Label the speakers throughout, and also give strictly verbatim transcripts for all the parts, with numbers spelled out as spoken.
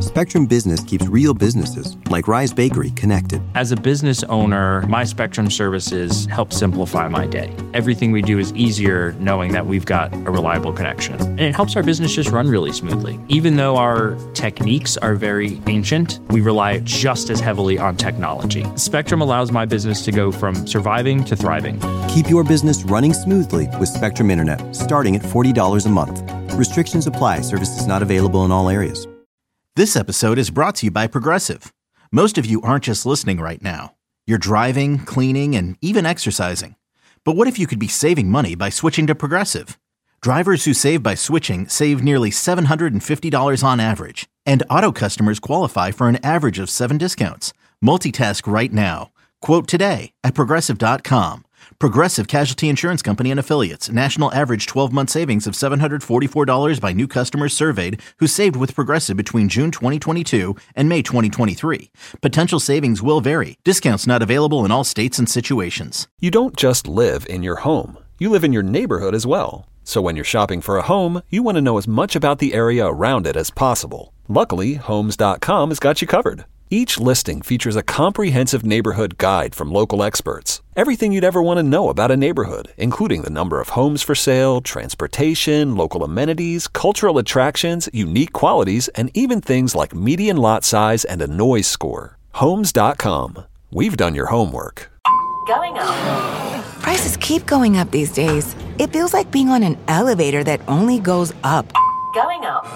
Speaker 1: Spectrum Business keeps real businesses, like Rise Bakery, connected.
Speaker 2: As a business owner, my Spectrum services help simplify my day. Everything we do is easier knowing that we've got a reliable connection. And it helps our business just run really smoothly. Even though our techniques are very ancient, we rely just as heavily on technology. Spectrum allows my business to go from surviving to thriving.
Speaker 1: Keep your business running smoothly with Spectrum Internet, starting at forty dollars a month. Restrictions apply. Services not available in all areas.
Speaker 3: This episode is brought to you by Progressive. Most of you aren't just listening right now. You're driving, cleaning, and even exercising. But what if you could be saving money by switching to Progressive? Drivers who save by switching save nearly seven hundred fifty dollars on average. And auto customers qualify for an average of seven discounts. Multitask right now. Quote today at Progressive dot com. Progressive Casualty Insurance Company and Affiliates. National average twelve-month savings of seven hundred forty-four dollars by new customers surveyed who saved with Progressive between June twenty twenty-two and May twenty twenty-three. Potential savings will vary. Discounts not available in all states and situations.
Speaker 4: You don't just live in your home. You live in your neighborhood as well. So when you're shopping for a home, you want to know as much about the area around it as possible. Luckily, Homes dot com has got you covered. Each listing features a comprehensive neighborhood guide from local experts. Everything you'd ever want to know about a neighborhood, including the number of homes for sale, transportation, local amenities, cultural attractions, unique qualities, and even things like median lot size and a noise score. Homes dot com. We've done your homework.
Speaker 5: Going up. Prices keep going up these days. It feels like being on an elevator that only goes up. Going up.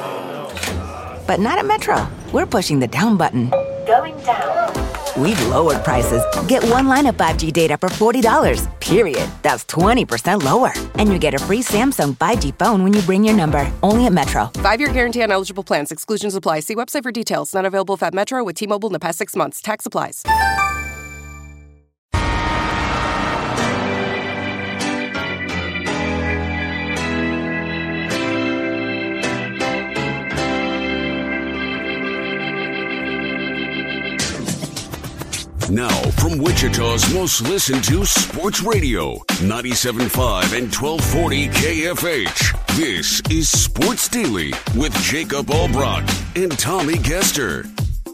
Speaker 5: But not at Metro. We're pushing the down button. Going down. We've lowered prices. Get one line of five G data for forty dollars, period. That's twenty percent lower. And you get a free Samsung five G phone when you bring your number. Only at Metro.
Speaker 6: Five-year guarantee on eligible plans. Exclusions apply. See website for details. Not available if at Metro with T-Mobile in the past six months. Tax applies.
Speaker 7: Now, from Wichita's most listened to sports radio, ninety-seven point five and twelve forty K F H. This is Sports Daily with Jacob Albrock and Tommy Kester.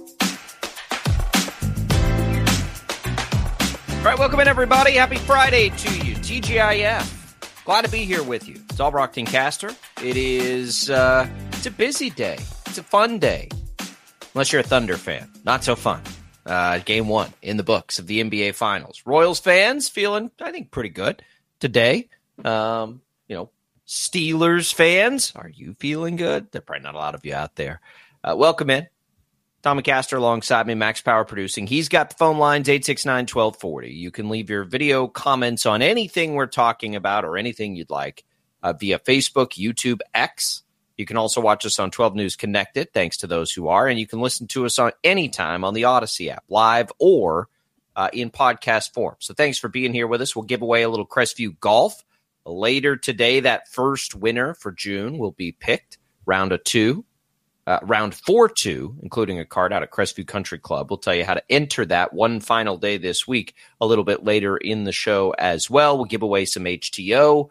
Speaker 8: All right, welcome in, everybody. Happy Friday to you. T G I F. Glad to be here with you. It's Albrock and Caster. It is, uh, it's a busy day. It's a fun day. Unless you're a Thunder fan. Not so fun. Uh, game one in the books of the N B A Finals. Royals fans feeling, I think, pretty good today. Um, you know, Steelers fans, are you feeling good? There are probably not a lot of you out there. Uh, welcome in. Tommy Caster alongside me, Max Power producing. He's got the phone lines, eight six nine, one two four zero. You can leave your video comments on anything we're talking about or anything you'd like uh, via Facebook, YouTube, X. You can also watch us on twelve News Connected, thanks to those who are, and you can listen to us on anytime on the Odyssey app, live or uh, in podcast form. So thanks for being here with us. We'll give away a little Crestview Golf. Later today, that first winner for June will be picked, round of two, uh, round four two, including a card out at Crestview Country Club. We'll tell you how to enter that one final day this week a little bit later in the show as well. We'll give away some H T O.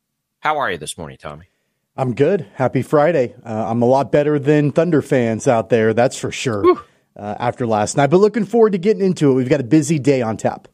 Speaker 8: How are you this morning, Tommy?
Speaker 9: I'm good. Happy Friday. Uh, I'm a lot better than Thunder fans out there, that's for sure, uh, after last night. But looking forward to getting into it. We've got a busy day on tap.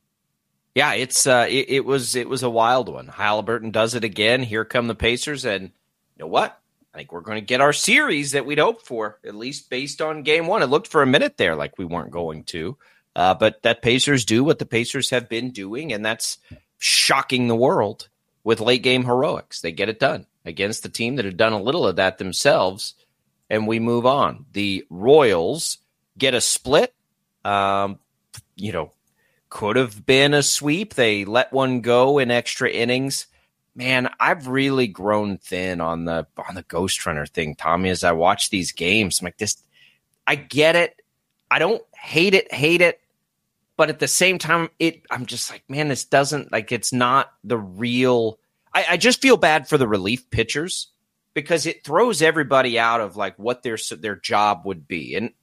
Speaker 8: Yeah, it's uh, it, it was it was a wild one. Halliburton does it again. Here come the Pacers, and you know what? I think we're going to get our series that we'd hoped for, at least based on game one. It looked for a minute there like we weren't going to, uh, but that Pacers do what the Pacers have been doing, and that's shocking the world with late game heroics. They get it done against the team that had done a little of that themselves, and we move on. The Royals get a split. Um, you know, could have been a sweep. They let one go in extra innings. Man, I've really grown thin on the on the Ghost Runner thing, Tommy, as I watch these games. I'm like, this, I get it. I don't hate it, hate it. But at the same time, it I'm just like, man, this doesn't, like, it's not the real – I, I just feel bad for the relief pitchers because it throws everybody out of like what their their job would be. And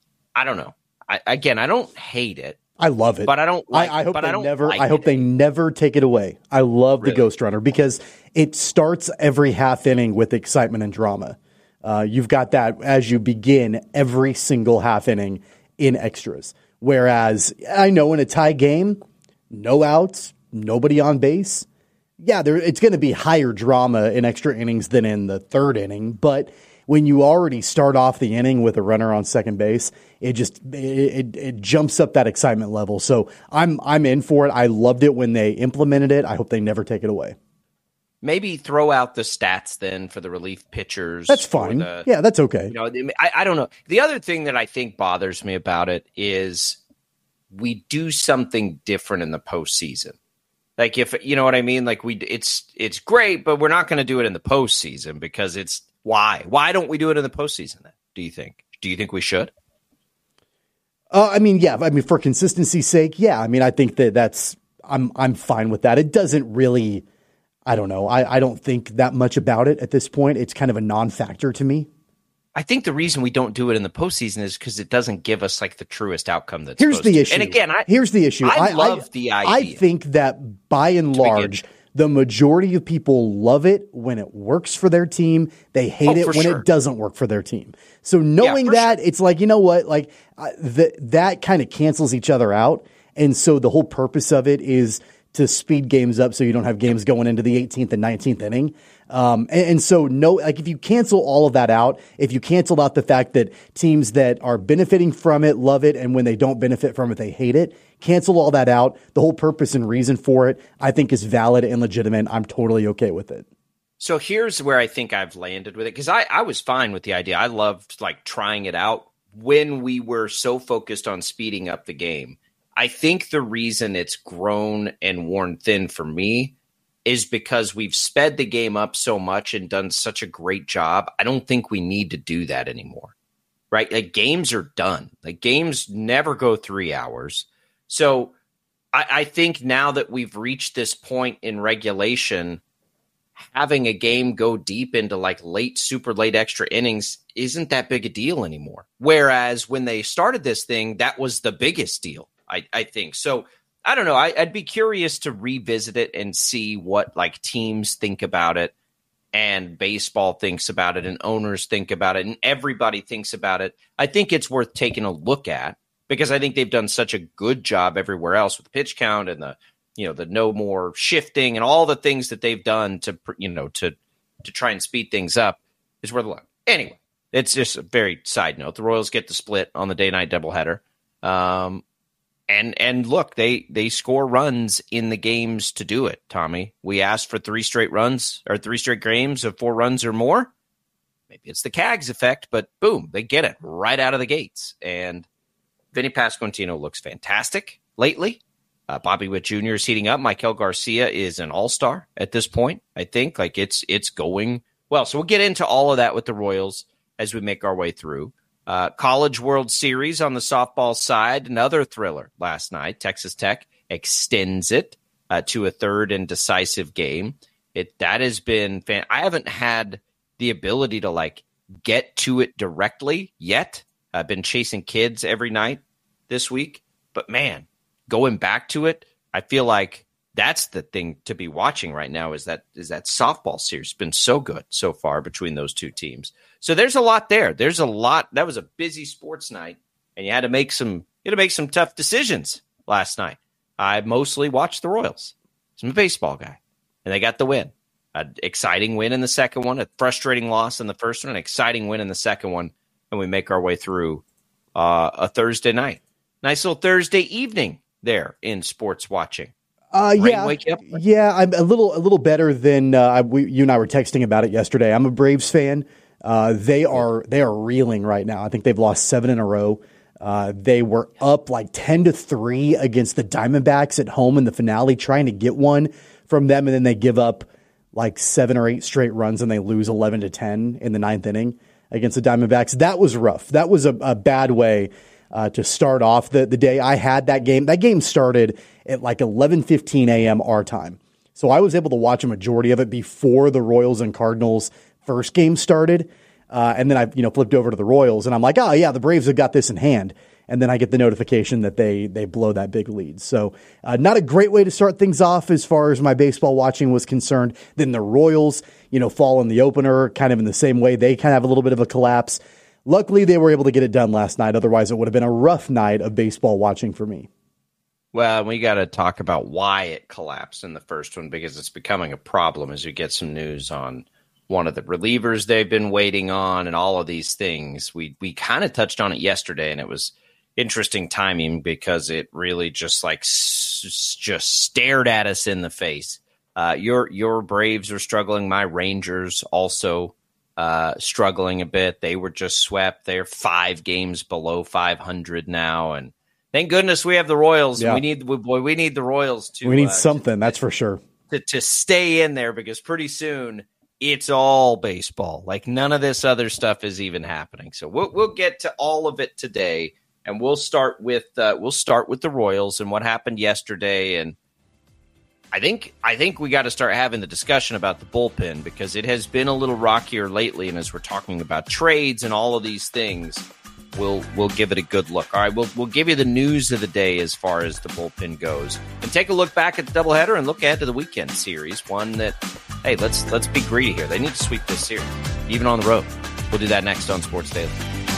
Speaker 8: I don't know. I, again, I don't hate it.
Speaker 9: I love it,
Speaker 8: but I don't. Like,
Speaker 9: I, I hope
Speaker 8: but
Speaker 9: they
Speaker 8: I don't
Speaker 9: never.
Speaker 8: like
Speaker 9: I hope
Speaker 8: it.
Speaker 9: they never take it away. I love
Speaker 8: Really?
Speaker 9: the Ghost Runner because it starts every half inning with excitement and drama. Uh, you've got that as you begin every single half inning in extras. Whereas I know in a tie game, no outs, nobody on base. Yeah, there, it's going to be higher drama in extra innings than in the third inning. But when you already start off the inning with a runner on second base, it just it, it, it jumps up that excitement level. So I'm I'm in for it. I loved it when they implemented it. I hope they never take it away.
Speaker 8: Maybe throw out the stats then for the relief pitchers.
Speaker 9: That's fine. The, yeah, that's okay.
Speaker 8: You know, I, I don't know. The other thing that I think bothers me about it is we do something different in the postseason. Like if you know what I mean, like we, it's it's great, but we're not going to do it in the postseason because it's why? Why don't we do it in the postseason then? Do you think? Do you think we should?
Speaker 9: Uh, I mean, yeah. I mean, for consistency's sake, yeah. I mean, I think that that's I'm I'm fine with that. It doesn't really. I don't know. I, I don't think that much about it at this point. It's kind of a non-factor to me.
Speaker 8: I think the reason we don't do it in the postseason is because it doesn't give us like the truest outcome. That's
Speaker 9: here's the
Speaker 8: to.
Speaker 9: issue.
Speaker 8: And again, I,
Speaker 9: here's the issue.
Speaker 8: I,
Speaker 9: I
Speaker 8: love
Speaker 9: I,
Speaker 8: the idea.
Speaker 9: I think that by and large, the majority of people love it when it works for their team. They hate
Speaker 8: oh,
Speaker 9: it when
Speaker 8: sure.
Speaker 9: it doesn't work for their team. So knowing
Speaker 8: yeah,
Speaker 9: that,
Speaker 8: sure.
Speaker 9: it's like, you know what, like uh, th- that kind of cancels each other out. And so the whole purpose of it is to speed games up so you don't have games going into the eighteenth and nineteenth inning. Um, and, and so no, like if you cancel all of that out, if you cancel out the fact that teams that are benefiting from it love it, and when they don't benefit from it, they hate it, cancel all that out. The whole purpose and reason for it, I think, is valid and legitimate. I'm totally okay with it.
Speaker 8: So here's where I think I've landed with it, because I, I was fine with the idea. I loved like trying it out when we were so focused on speeding up the game. I think the reason it's grown and worn thin for me is because we've sped the game up so much and done such a great job. I don't think we need to do that anymore, right? Like games are done. Like games never go three hours. So I, I think now that we've reached this point in regulation, having a game go deep into like late, super late extra innings isn't that big a deal anymore. Whereas when they started this thing, that was the biggest deal. I, I think so. I don't know. I, I'd be curious to revisit it and see what like teams think about it, and baseball thinks about it, and owners think about it, and everybody thinks about it. I think it's worth taking a look at because I think they've done such a good job everywhere else with the pitch count and the you know the no more shifting and all the things that they've done to you know to to try and speed things up is worth a look. Anyway, it's just a very side note. The Royals get the split on the day night doubleheader. Um, And and look, they they score runs in the games to do it, Tommy. We asked for three straight runs or three straight games of four runs or more. Maybe it's the C A Gs effect, but boom, they get it right out of the gates. And Vinny Pasquantino looks fantastic lately. Uh, Bobby Witt Junior is heating up. Michael Garcia is an all-star at this point, I think. Like it's it's going well. So we'll get into all of that with the Royals as we make our way through. Uh, College World Series on the softball side, another thriller last night. Texas Tech extends it uh, to a third and decisive game. It that has been fan. I haven't had the ability to like get to it directly yet. I've been chasing kids every night this week, but man, going back to it, I feel like that's the thing to be watching right now. Is that is that softball series. It's been so good so far between those two teams. So there's a lot there. There's a lot. That was a busy sports night, and you had to make some you had to make some tough decisions last night. I mostly watched the Royals. I'm a baseball guy, and they got the win. An exciting win in the second one, a frustrating loss in the first one, an exciting win in the second one, and we make our way through uh, a Thursday night. Nice little Thursday evening there in sports watching.
Speaker 9: Uh, yeah, yeah, I'm a little a little better than uh, we, you and I were texting about it yesterday. I'm a Braves fan. Uh, they are they are reeling right now. I think they've lost seven in a row. Uh, they were up like ten to three against the Diamondbacks at home in the finale, trying to get one from them, and then they give up like seven or eight straight runs, and they lose eleven to ten in the ninth inning against the Diamondbacks. That was rough. That was a, a bad way uh, to start off the the day. I had that game. That game started at like eleven fifteen a.m. our time, so I was able to watch a majority of it before the Royals and Cardinals first game started, uh, and then I you know flipped over to the Royals, and I'm like, oh yeah, the Braves have got this in hand. and then I get the notification that they they blow that big lead. So uh, not a great way to start things off as far as my baseball watching was concerned. Then the Royals, you know, fall in the opener kind of in the same way. They kind of have a little bit of a collapse. Luckily, they were able to get it done last night. Otherwise, it would have been a rough night of baseball watching for me.
Speaker 8: Well, we got to talk about why it collapsed in the first one, because it's becoming a problem as we get some news on one of the relievers they've been waiting on and all of these things. We we kind of touched on it yesterday, and it was interesting timing because it really just like s- just stared at us in the face. Uh, your your Braves are struggling. My Rangers also uh, struggling a bit. They were just swept. They're five games below five hundred now, and thank goodness we have the Royals. Yeah. We need we, boy, we need the Royals to.
Speaker 9: We need
Speaker 8: uh,
Speaker 9: something,
Speaker 8: to,
Speaker 9: that's for sure.
Speaker 8: To, to stay in there, because pretty soon it's all baseball. Like none of this other stuff is even happening. So we'll we'll get to all of it today, and we'll start with uh, we'll start with the Royals and what happened yesterday. And I think I think we got to start having the discussion about the bullpen, because it has been a little rockier lately. And as we're talking about trades and all of these things, we'll we'll give it a good look. All right, we'll we'll give you the news of the day as far as the bullpen goes, and take a look back at the doubleheader and look ahead to the weekend series. One that, hey, let's let's be greedy here. They need to sweep this series, even on the road. We'll do that next on Sports Daily.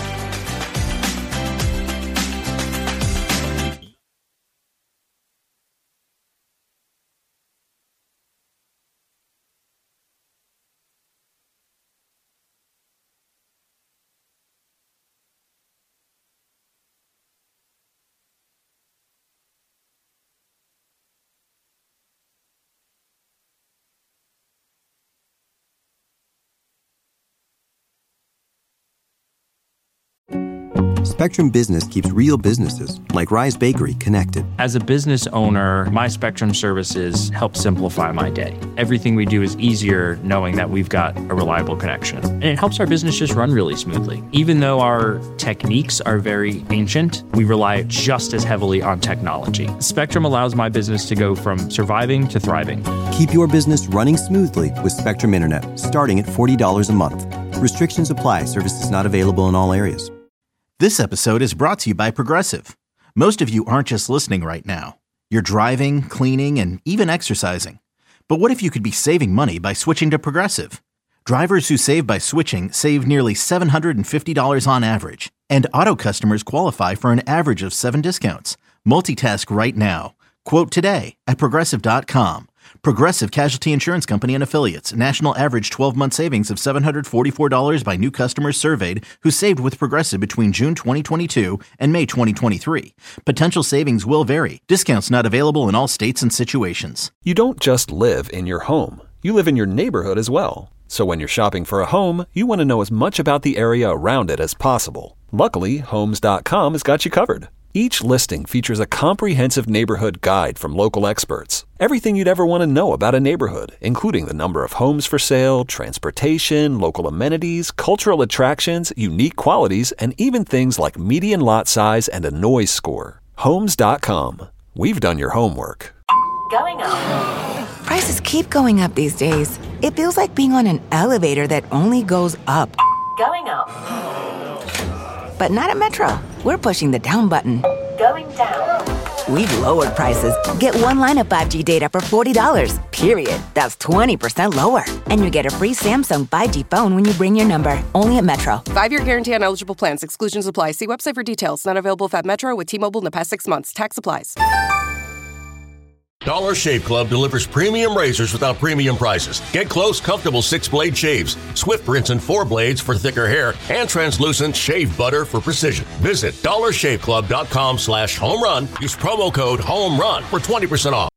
Speaker 1: Spectrum Business keeps real businesses, like Rise Bakery, connected.
Speaker 2: As a business owner, my Spectrum services help simplify my day. Everything we do is easier knowing that we've got a reliable connection. And it helps our business just run really smoothly. Even though our techniques are very ancient, we rely just as heavily on technology. Spectrum allows my business to go from surviving to thriving.
Speaker 1: Keep your business running smoothly with Spectrum Internet, starting at forty dollars a month. Restrictions apply. Services not available in all areas.
Speaker 3: This episode is brought to you by Progressive. Most of you aren't just listening right now. You're driving, cleaning, and even exercising. But what if you could be saving money by switching to Progressive? Drivers who save by switching save nearly seven hundred fifty dollars on average. And auto customers qualify for an average of seven discounts. Multitask right now. Quote today at Progressive dot com. Progressive Casualty Insurance Company and Affiliates. National average twelve-month savings of seven hundred forty-four dollars by new customers surveyed who saved with Progressive between June twenty twenty-two and May twenty twenty-three. Potential savings will vary. Discounts not available in all states and situations.
Speaker 4: You don't just live in your home. You live in your neighborhood as well. So when you're shopping for a home, you want to know as much about the area around it as possible. Luckily, Homes dot com has got you covered. Each listing features a comprehensive neighborhood guide from local experts. Everything you'd ever want to know about a neighborhood, including the number of homes for sale, transportation, local amenities, cultural attractions, unique qualities, and even things like median lot size and a noise score. Homes dot com. We've done your homework.
Speaker 5: Going up. Prices keep going up these days. It feels like being on an elevator that only goes up. Going up. But not at Metro. We're pushing the down button. Going down. We've lowered prices. Get one line of five G data for forty dollars, period. That's twenty percent lower. And you get a free Samsung five G phone when you bring your number. Only at Metro.
Speaker 6: Five-year guarantee on eligible plans. Exclusions apply. See website for details. Not available at Metro with T-Mobile in the past six months. Tax applies.
Speaker 10: Dollar Shave Club delivers premium razors without premium prices. Get close, comfortable six-blade shaves, swift rinse and four blades for thicker hair, and translucent shave butter for precision. Visit dollar shave club dot com slash home run. Use promo code HOMERUN for twenty percent off.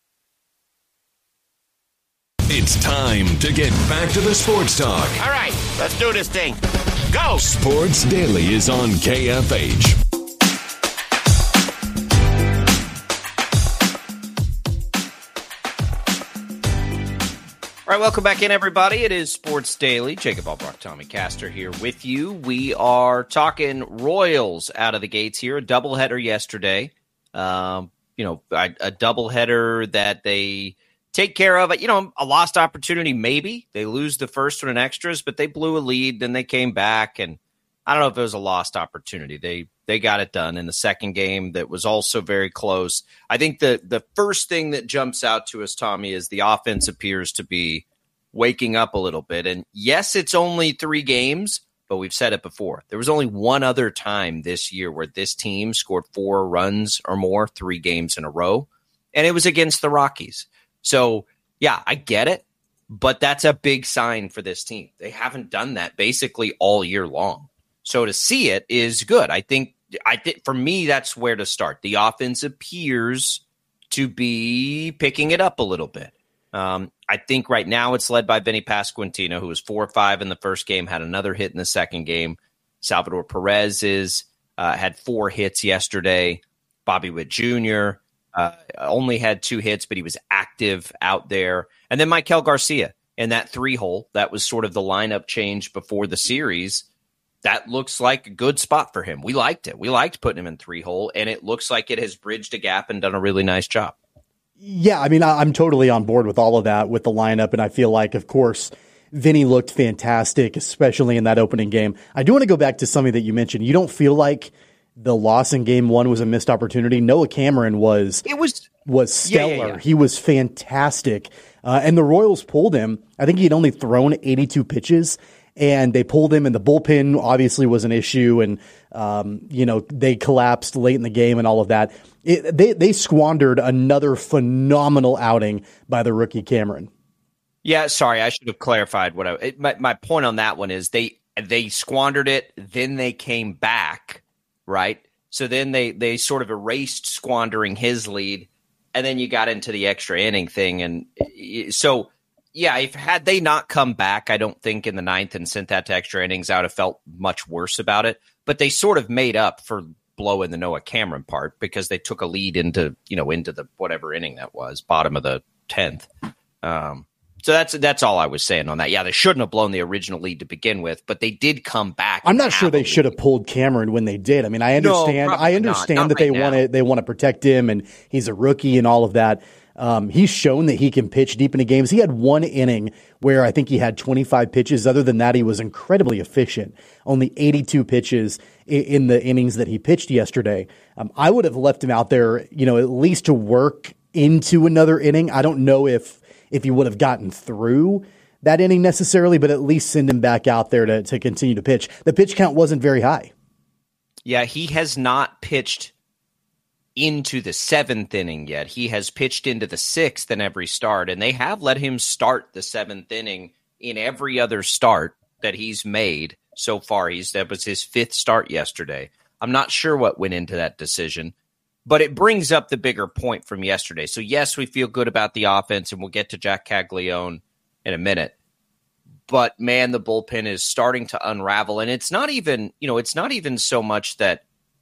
Speaker 7: It's time to get back to the sports talk.
Speaker 8: All right.
Speaker 11: Let's do this thing. Go!
Speaker 7: Sports Daily is on K F H.
Speaker 8: All right, welcome back in, everybody. It is Sports Daily. Jacob Albrock, Tommy Castor here with you. We are talking Royals out of the gates here. A doubleheader yesterday. Um, you know, a, a doubleheader that they take care of. You know, a lost opportunity, maybe. They lose the first one in extras, but they blew a lead. Then they came back, and I don't know if it was a lost opportunity. They they got it done in the second game that was also very close. I think the, the first thing that jumps out to us, Tommy, is the offense appears to be waking up a little bit. And yes, it's only three games, but we've said it before. There was only one other time this year where this team scored four runs or more, three games in a row, and it was against the Rockies. So, yeah, I get it, but that's a big sign for this team. They haven't done that basically all year long. So to see it is good. I think I think for me, that's where to start. The offense appears to be picking it up a little bit. Um, I think right now it's led by Vinny Pasquantino, who was four or five in the first game, had another hit in the second game. Salvador Perez is uh, had four hits yesterday. Bobby Witt Junior uh, only had two hits, but he was active out there. And then Maikel Garcia in that three hole. That was sort of the lineup change before the series. That looks like a good spot for him. We liked it. We liked putting him in three hole, and it looks like it has bridged a gap and done a really nice job.
Speaker 9: Yeah, I mean, I'm totally on board with all of that with the lineup, and I feel like, of course, Vinny looked fantastic, especially in that opening game. I do want to go back to something that you mentioned. You don't feel like the loss in game one was a missed opportunity? Noah Cameron was
Speaker 8: it was
Speaker 9: was stellar.
Speaker 8: Yeah, yeah, yeah.
Speaker 9: He was fantastic, uh, and the Royals pulled him. I think he had only thrown eighty-two pitches. And they pulled him, and the bullpen obviously was an issue, and um, you know they collapsed late in the game and all of that. It, they they squandered another phenomenal outing by the rookie Cameron.
Speaker 8: Yeah, sorry, I should have clarified what I. It, my my point on that one is they they squandered it, then they came back, right? So then they they sort of erased squandering his lead, and then you got into the extra inning thing, and so. Yeah, if had they not come back, I don't think in the ninth and sent that to extra innings, I would have felt much worse about it. But they sort of made up for blowing the Noah Cameron part because they took a lead into, you know, into the whatever inning that was, bottom of the tenth. Um, so that's that's all I was saying on that. Yeah, they shouldn't have blown the original lead to begin with, but they did come back.
Speaker 9: I'm not sure they should have pulled Cameron when they did. I mean, I understand.
Speaker 8: No,
Speaker 9: I understand
Speaker 8: not. Not
Speaker 9: that they
Speaker 8: right
Speaker 9: want to they want to protect him, and he's a rookie and all of that. Um, he's shown that he can pitch deep into games. He had one inning where I think he had twenty-five pitches. Other than that, he was incredibly efficient. Only eighty-two pitches in, in the innings that he pitched yesterday. Um, I would have left him out there, you know, at least to work into another inning. I don't know if if he would have gotten through that inning necessarily, but at least send him back out there to, to continue to pitch. The pitch count wasn't very high.
Speaker 8: Yeah, he has not pitched into the seventh inning yet. He has pitched into the sixth in every start, and they have let him start the seventh inning in every other start that he's made so far. He's that was his fifth start yesterday. I'm not sure what went into that decision, but it brings up the bigger point from yesterday. So yes, we feel good about the offense, and we'll get to Jack Caglione in a minute. But man, the bullpen is starting to unravel, and it's not even, you know, it's not even so much that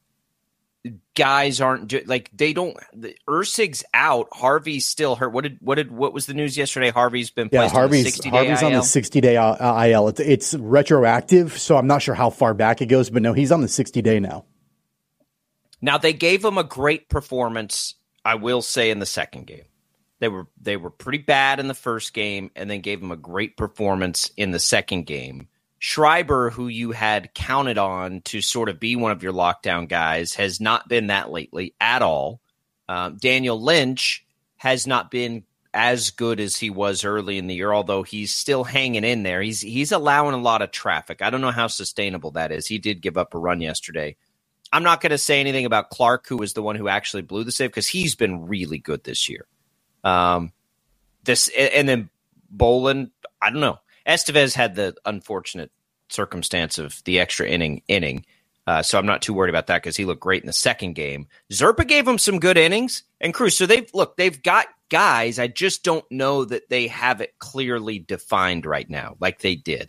Speaker 8: guys aren't do, like they don't. The Ersig's out. Harvey's still hurt. What did what did what was the news yesterday? Harvey's been
Speaker 9: yeah.
Speaker 8: placed
Speaker 9: Harvey's
Speaker 8: on the sixty day
Speaker 9: Harvey's
Speaker 8: I L.
Speaker 9: on the sixty day I L. It's, it's retroactive, so I'm not sure how far back it goes, but no, he's on the sixty day now.
Speaker 8: Now they gave him a great performance, I will say, in the second game. They were they were pretty bad in the first game, and then gave him a great performance in the second game. Schreiber, who you had counted on to sort of be one of your lockdown guys, has not been that lately at all. Um, Daniel Lynch has not been as good as he was early in the year, although he's still hanging in there. He's he's allowing a lot of traffic. I don't know how sustainable that is. He did give up a run yesterday. I'm not going to say anything about Clark, who was the one who actually blew the save, because he's been really good this year. Um, this and then Bolin, I don't know. Estevez had the unfortunate circumstance of the extra inning inning, uh, so I'm not too worried about that because he looked great in the second game. Zerpa gave him some good innings, and Cruz. So they've look, they've got guys. I just don't know that they have it clearly defined right now, like they did.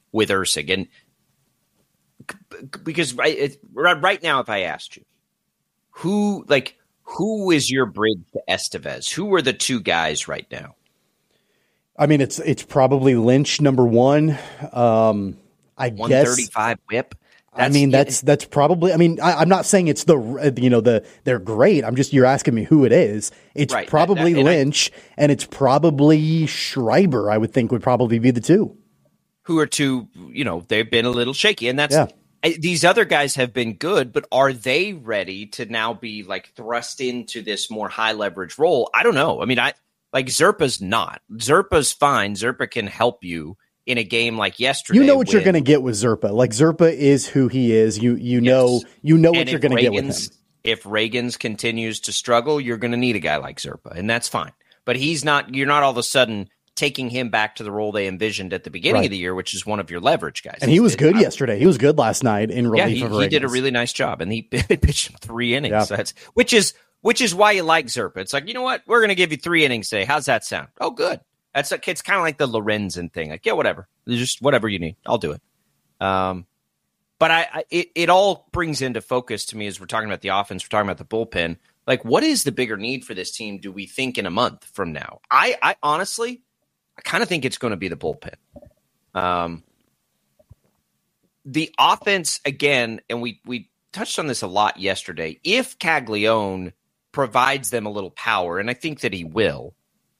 Speaker 8: with Ursig. And because right, it, right now, if I asked you, who like who is your bridge to Estevez? Who are the two guys right now?
Speaker 9: I mean, it's it's probably Lynch number one. Um, I
Speaker 8: one
Speaker 9: guess
Speaker 8: one thirty-five whip.
Speaker 9: That's, I mean, that's that's probably. I mean, I, I'm not saying it's the you know the they're great. I'm just you're asking me who it is. It's
Speaker 8: right,
Speaker 9: probably
Speaker 8: that, that, and
Speaker 9: Lynch I, and it's probably Schreiber. I would think would probably be the two.
Speaker 8: Who are two? You know, they've been a little shaky, and that's
Speaker 9: yeah.
Speaker 8: I, these other guys have been good, but are they ready to now be like thrust into this more high leverage role? I don't know. I mean, I like Zerpa's not. Zerpa's fine. Zerpa can help you in a game like yesterday.
Speaker 9: You know what
Speaker 8: when,
Speaker 9: you're going to get with Zerpa. Like Zerpa is who he is. You you yes. know you know what
Speaker 8: and
Speaker 9: you're going to get with him.
Speaker 8: If Reagans continues to struggle, you're going to need a guy like Zerpa, and that's fine. But he's not. You're not all of a sudden taking him back to the role they envisioned at the beginning
Speaker 9: right.
Speaker 8: of the year, which is one of your leverage guys.
Speaker 9: And he was good I, yesterday. He was good last night in relief
Speaker 8: yeah, he,
Speaker 9: of Reagans.
Speaker 8: He did a really nice job, and he pitched three innings.
Speaker 9: Yeah.
Speaker 8: So that's which is which is why you like Zerpa. It's like, you know what? We're going to give you three innings today. How's that sound? Oh, good. That's like, it's kind of like the Lorenzen thing. Like, yeah, whatever. Just whatever you need. I'll do it. Um, but I, I it, it all brings into focus to me as we're talking about the offense, we're talking about the bullpen. Like, what is the bigger need for this team, do we think, in a month from now? I, I honestly, I kind of think it's going to be the bullpen. Um, the offense, again, and we we touched on this a lot yesterday, if Caglione provides them a little power, and I think that he will,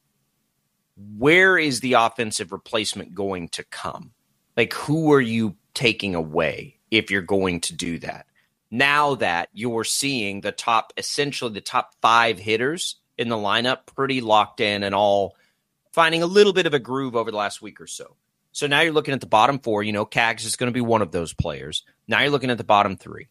Speaker 8: where is the offensive replacement going to come? Like, who are you taking away if you're going to do that? Now that you're seeing the top, essentially the top five hitters in the lineup pretty locked in and all finding a little bit of a groove over the last week or so. So now you're looking at the bottom four. You know, Cags is going to be one of those players. Now you're looking at the bottom three.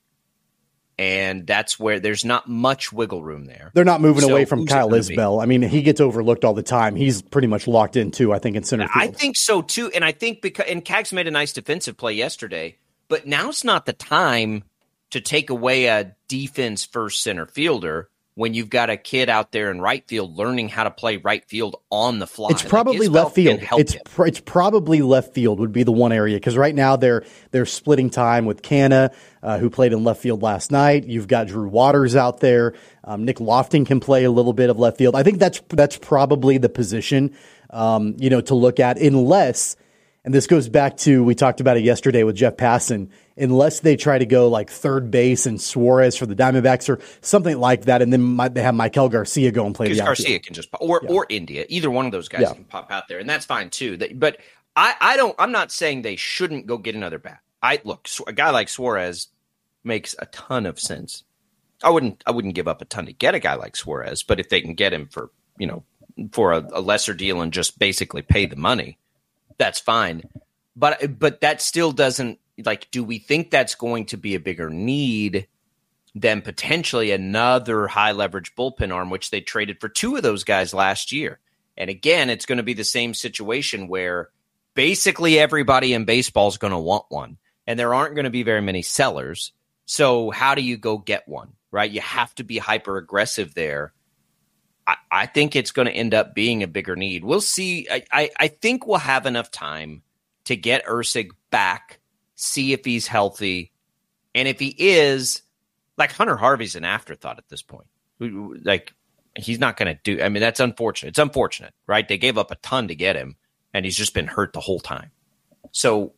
Speaker 8: And that's where there's not much wiggle room there.
Speaker 9: They're not moving
Speaker 8: so
Speaker 9: away from Kyle Isbell. I mean, he gets overlooked all the time. He's pretty much locked in, too, I think, in center field.
Speaker 8: I think so, too. And I think because and Cags made a nice defensive play yesterday, but now's not the time to take away a defense first center fielder when you've got a kid out there in right field learning how to play right field on the fly.
Speaker 9: It's probably like left field. It's pr- it's probably left field would be the one area, because right now they're they're splitting time with Canna, uh, who played in left field last night. You've got Drew Waters out there. Um, Nick Lofting can play a little bit of left field. I think that's that's probably the position um, you know to look at, unless. And this goes back to, we talked about it yesterday with Jeff Passan, unless they try to go like third base and Suarez for the Diamondbacks or something like that, and then my, they have Michael Garcia go and play the outfield.
Speaker 8: Garcia can just, or yeah. or India, either one of those guys
Speaker 9: yeah.
Speaker 8: can pop out there, and that's fine too. But I, I don't, I'm not saying they shouldn't go get another bat. I look, a guy like Suarez makes a ton of sense. I wouldn't, I wouldn't give up a ton to get a guy like Suarez, but if they can get him for, you know, for a, a lesser deal and just basically pay the money, that's fine. But but that still doesn't, like, do we think that's going to be a bigger need than potentially another high leverage bullpen arm, which they traded for two of those guys last year? And again, it's going to be the same situation where basically everybody in baseball is going to want one, and there aren't going to be very many sellers. So how do you go get one, right? You have to be hyper aggressive there. I, I think it's going to end up being a bigger need. We'll see. I, I, I think we'll have enough time to get Ursig back, see if he's healthy. And if he is, like, Hunter Harvey's an afterthought at this point. Like, he's not going to do, I mean, that's unfortunate. It's unfortunate, right? They gave up a ton to get him, and he's just been hurt the whole time. So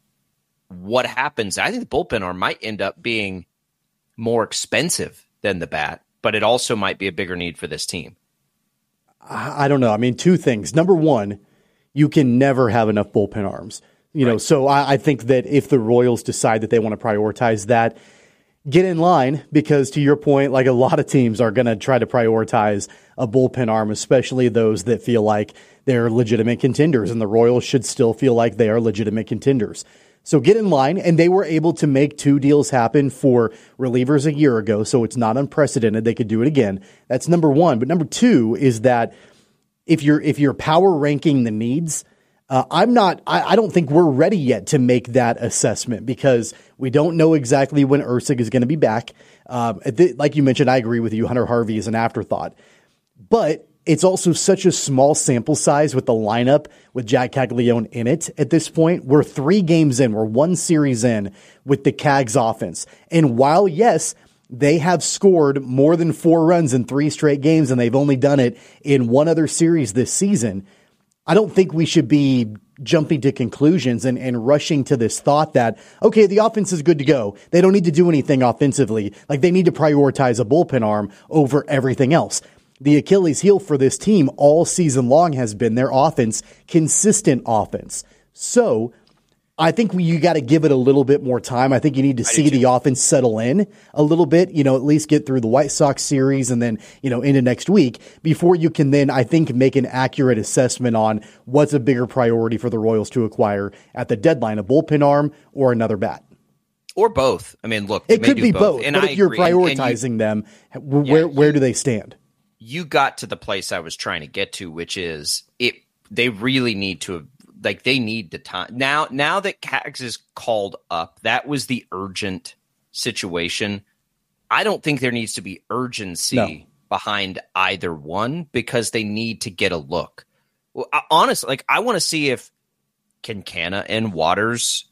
Speaker 8: what happens? I think the bullpen arm might end up being more expensive than the bat, but it also might be a bigger need for this team.
Speaker 9: I don't know. I mean, two things. Number one, you can never have enough bullpen arms. You right. know, so I, I think that if the Royals decide that they want to prioritize that, get in line, because to your point, like, a lot of teams are going to try to prioritize a bullpen arm, especially those that feel like they're legitimate contenders, and the Royals should still feel like they are legitimate contenders. So get in line, and they were able to make two deals happen for relievers a year ago, so it's not unprecedented. They could do it again. That's number one. But number two is that if you're if you're power ranking the needs, uh, I'm not. I, I don't think we're ready yet to make that assessment, because we don't know exactly when Ursig is going to be back. Um, the, like you mentioned, I agree with you. Hunter Harvey is an afterthought, but it's also such a small sample size with the lineup with Jack Caglione in it at this point. We're three games in. We're one series in with the Cags offense. And while, yes, they have scored more than four runs in three straight games, and they've only done it in one other series this season, I don't think we should be jumping to conclusions and, and rushing to this thought that, okay, the offense is good to go. They don't need to do anything offensively. Like, they need to prioritize a bullpen arm over everything else. The Achilles heel for this team all season long has been their offense, consistent offense. So I think we, you got to give it a little bit more time. I think you need to see the offense settle in a little bit, you know, at least get through the White Sox series and then, you know, into next week before you can then, I think, make an accurate assessment on what's a bigger priority for the Royals to acquire at the deadline, a bullpen arm or another bat.
Speaker 8: Or both. I mean, look,
Speaker 9: it could be both,
Speaker 8: both. And
Speaker 9: but
Speaker 8: I
Speaker 9: if you're
Speaker 8: agree.
Speaker 9: prioritizing
Speaker 8: and,
Speaker 9: them,
Speaker 8: and you,
Speaker 9: where
Speaker 8: yeah,
Speaker 9: where
Speaker 8: you,
Speaker 9: do they stand?
Speaker 8: You got to the place I was trying to get to, which is it. They really need to, like, they need the time now. Now that Cags is called up, that was the urgent situation. I don't think there needs to be urgency no. behind either one because they need to get a look. Well, I, honestly, like, I want to see if can Canna and Waters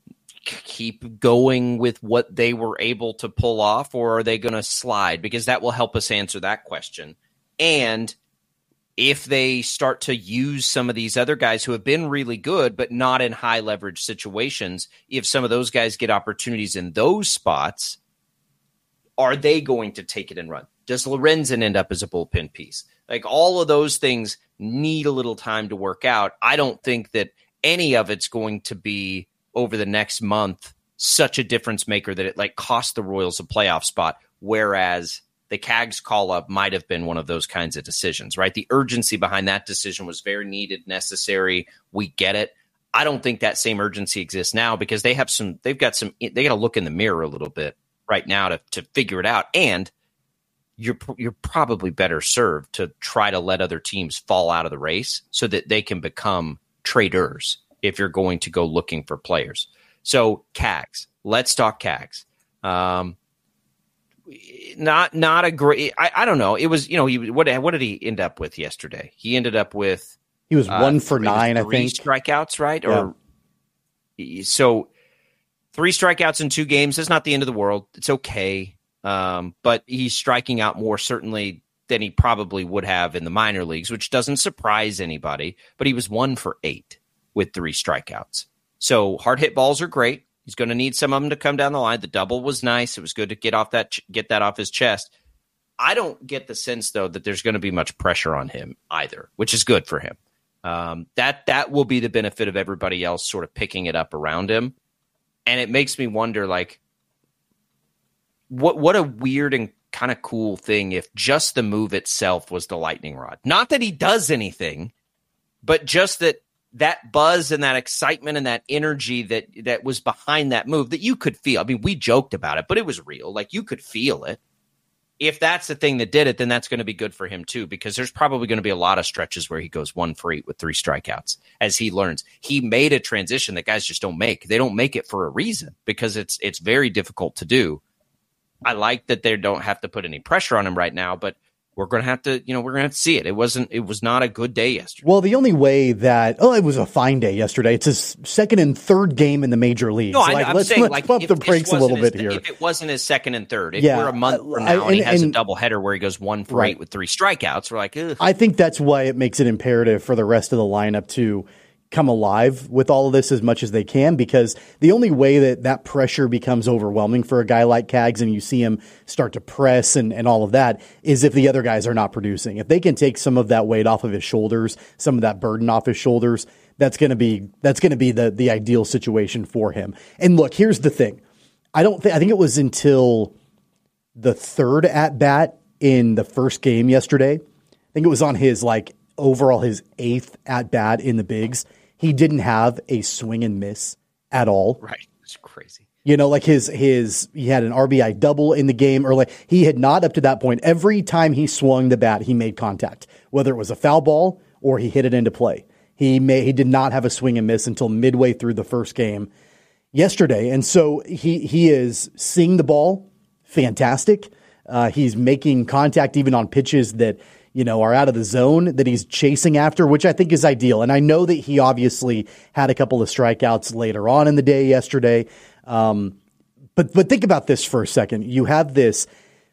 Speaker 8: keep going with what they were able to pull off, or are they going to slide? Because that will help us answer that question. And if they start to use some of these other guys who have been really good, but not in high leverage situations, if some of those guys get opportunities in those spots, are they going to take it and run? Does Lorenzen end up as a bullpen piece? Like, all of those things need a little time to work out. I don't think that any of it's going to be over the next month such a difference maker that it like cost the Royals a playoff spot, whereas the Cags call up might have been one of those kinds of decisions, right? The urgency behind that decision was very needed, necessary. We get it. I don't think that same urgency exists now because they have some, they've got some, they got to look in the mirror a little bit right now to, to figure it out. And you're, you're probably better served to try to let other teams fall out of the race so that they can become traders if you're going to go looking for players. So Cags, let's talk Cags. Um, not, not a great, I, I don't know. It was, you know, he, what, what did he end up with yesterday? He ended up with,
Speaker 9: he was one
Speaker 8: uh,
Speaker 9: for nine, I think.
Speaker 8: Strikeouts, right?
Speaker 9: Yeah.
Speaker 8: Or so three strikeouts in two games. That's not the end of the world. It's okay. Um, but he's striking out more certainly than he probably would have in the minor leagues, which doesn't surprise anybody, but he was one for eight with three strikeouts. So hard hit balls are great. He's going to need some of them to come down the line. The double was nice. It was good to get off that, get that off his chest. I don't get the sense though that there's going to be much pressure on him either, which is good for him. Um, that, that will be the benefit of everybody else sort of picking it up around him. And it makes me wonder, like, what, what a weird and kind of cool thing if just the move itself was the lightning rod. Not that he does anything, but just that that buzz and that excitement and that energy that that was behind that move that you could feel. I mean, we joked about it, but it was real. Like, you could feel it. If that's the thing that did it, then that's going to be good for him too, because there's probably going to be a lot of stretches where he goes one for eight with three strikeouts as he learns. He made a transition that guys just don't make. They don't make it for a reason because it's it's very difficult to do. I like that they don't have to put any pressure on him right now, but we're going to have to, you know, we're going to have to see it. It wasn't, it was not a good day yesterday.
Speaker 9: Well, the only way that, oh, it was a fine day yesterday. It's his second and third game in the major leagues.
Speaker 8: No,
Speaker 9: like,
Speaker 8: I, I'm
Speaker 9: let's,
Speaker 8: saying,
Speaker 9: let's
Speaker 8: like,
Speaker 9: pump the brakes a little bit
Speaker 8: his,
Speaker 9: here.
Speaker 8: If it wasn't his second and third, if
Speaker 9: yeah,
Speaker 8: we're a month from now
Speaker 9: I,
Speaker 8: and, and he has
Speaker 9: and,
Speaker 8: a doubleheader where he goes one for
Speaker 9: right.
Speaker 8: eight with three strikeouts, we're like, ugh.
Speaker 9: I think that's why it makes it imperative for the rest of the lineup to come alive with all of this as much as they can, because the only way that that pressure becomes overwhelming for a guy like Cags and you see him start to press and, and all of that is if the other guys are not producing. If they can take some of that weight off of his shoulders, some of that burden off his shoulders, that's going to be that's going to be the the ideal situation for him. And look, here's the thing. I don't think I think it was until the third at bat in the first game yesterday. I think it was on his like overall his eighth at bat in the bigs. He didn't have a swing and miss at all.
Speaker 8: Right. It's crazy.
Speaker 9: You know, like his, his, he had an R B I double in the game, or like he had not up to that point. Every time he swung the bat, he made contact, whether it was a foul ball or he hit it into play. He may, he did not have a swing and miss until midway through the first game yesterday. And so he, he is seeing the ball fantastic. Uh, he's making contact even on pitches that you know, are out of the zone that he's chasing after, which I think is ideal. And I know that he obviously had a couple of strikeouts later on in the day yesterday. Um, but but think about this for a second. You have this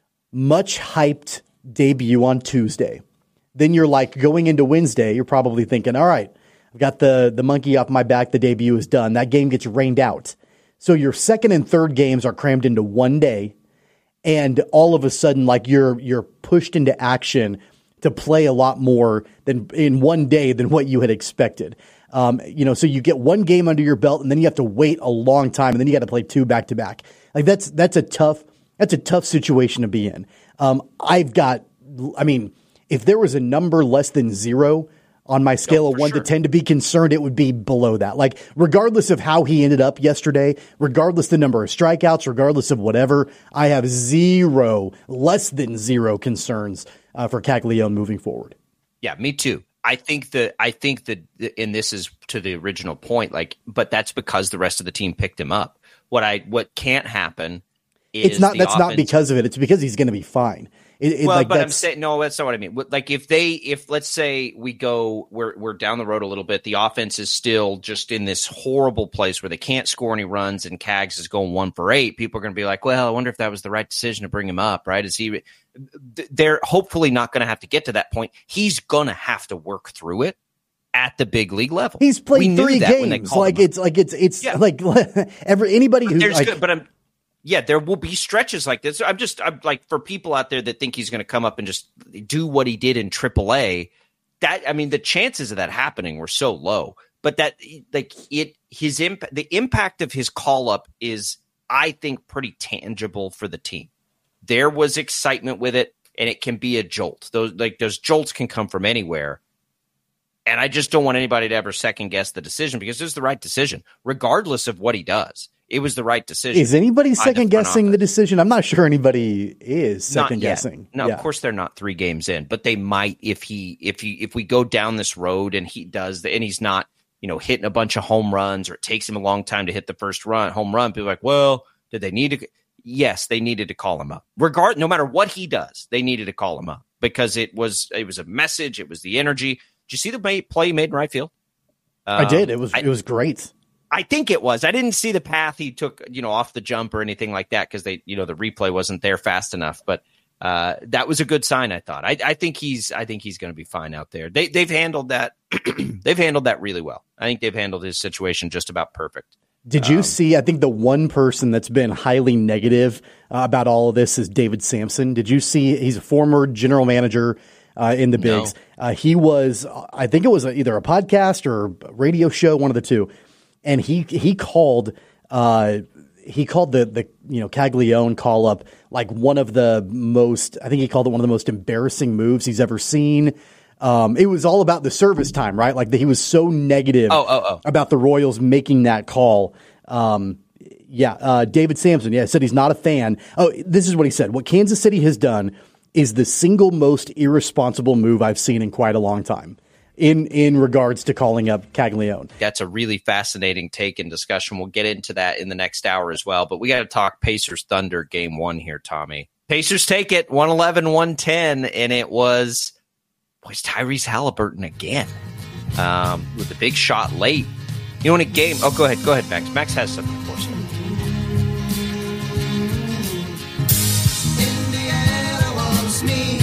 Speaker 9: much hyped debut on Tuesday. Then you're like going into Wednesday, you're probably thinking, all right, I've got the, the monkey off my back. The debut is done. That game gets rained out. So your second and third games are crammed into one day. And all of a sudden, like you're you're pushed into action to play a lot more than in one day than what you had expected. Um, you know, so you get one game under your belt, and then you have to wait a long time, and then you got to play two back to back. Like that's that's a tough that's a tough situation to be in. Um, I've got, I mean, if there was a number less than zero on my scale oh, of one sure. to ten to be concerned, it would be below that. Like, regardless of how he ended up yesterday, regardless the number of strikeouts, regardless of whatever, I have zero, less than zero concerns uh, for Caglianone moving forward.
Speaker 8: Yeah, me too. I think that I think that, and this is to the original point, like, but that's because the rest of the team picked him up. What I what can't happen is
Speaker 9: it's not. That's
Speaker 8: offense-
Speaker 9: not because of it. It's because he's going to be fine. It, it,
Speaker 8: well,
Speaker 9: like
Speaker 8: but
Speaker 9: that's,
Speaker 8: I'm saying no. That's not what I mean. Like if they, if let's say we go, we're we're down the road a little bit. The offense is still just in this horrible place where they can't score any runs, and Cags is going one for eight. People are going to be like, well, I wonder if that was the right decision to bring him up. Right? Is he? They're hopefully not going to have to get to that point. He's going to have to work through it at the big league level.
Speaker 9: He's played
Speaker 8: we
Speaker 9: three games. Like it's like it's it's
Speaker 8: yeah.
Speaker 9: like every anybody who's
Speaker 8: There's
Speaker 9: like,
Speaker 8: good, but I'm. Yeah, there will be stretches like this. I'm just I'm like for people out there that think he's going to come up and just do what he did in triple A. That I mean, the chances of that happening were so low. But that like it, his impact, the impact of his call up is, I think, pretty tangible for the team. There was excitement with it, and it can be a jolt. Those like those jolts can come from anywhere. And I just don't want anybody to ever second guess the decision because it's the right decision, regardless of what he does. It was the right decision.
Speaker 9: Is anybody second guessing the decision? I'm not sure anybody is second guessing.
Speaker 8: No,
Speaker 9: yeah.
Speaker 8: Of course they're not three games in, but they might if he if he if we go down this road and he does the, and he's not, you know, hitting a bunch of home runs or it takes him a long time to hit the first run home run. People are like, well, did they need to? Yes, they needed to call him up. Regard, no matter what he does, they needed to call him up because it was it was a message. It was the energy. Did you see the play he made in right field?
Speaker 9: Um, I did. It was I, it was great.
Speaker 8: I think it was. I didn't see the path he took, you know, off the jump or anything like that because they, you know, the replay wasn't there fast enough. But uh, that was a good sign. I thought. I, I think he's. I think he's going to be fine out there. They they've handled that. they've handled that really well. I think they've handled his situation just about perfect.
Speaker 9: Did you
Speaker 8: um,
Speaker 9: see? I think the one person that's been highly negative uh, about all of this is David Sampson. Did you see? He's a former general manager uh, in the Bigs. No. Uh, he was. I think it was either a podcast or a radio show, one of the two. And he he called uh, he called the the you know Caglianone call up like one of the most I think he called it one of the most embarrassing moves he's ever seen. Um, it was all about the service time, right? Like the, he was so negative
Speaker 8: oh, oh, oh.
Speaker 9: about the Royals making that call. Um, yeah, uh, David Sampson, yeah, said he's not a fan. Oh, this is what he said. What Kansas City has done is the single most irresponsible move I've seen in quite a long time. In in regards to calling up Caglianone.
Speaker 8: That's a really fascinating take and discussion. We'll get into that in the next hour as well. But we got to talk Pacers Thunder game one here, Tommy. Pacers take it one eleven one ten, and it was boys Tyrese Halliburton again um, with a big shot late. You know, in a game. Oh, go ahead, go ahead, Max. Max has something for us.
Speaker 12: Indiana wants me.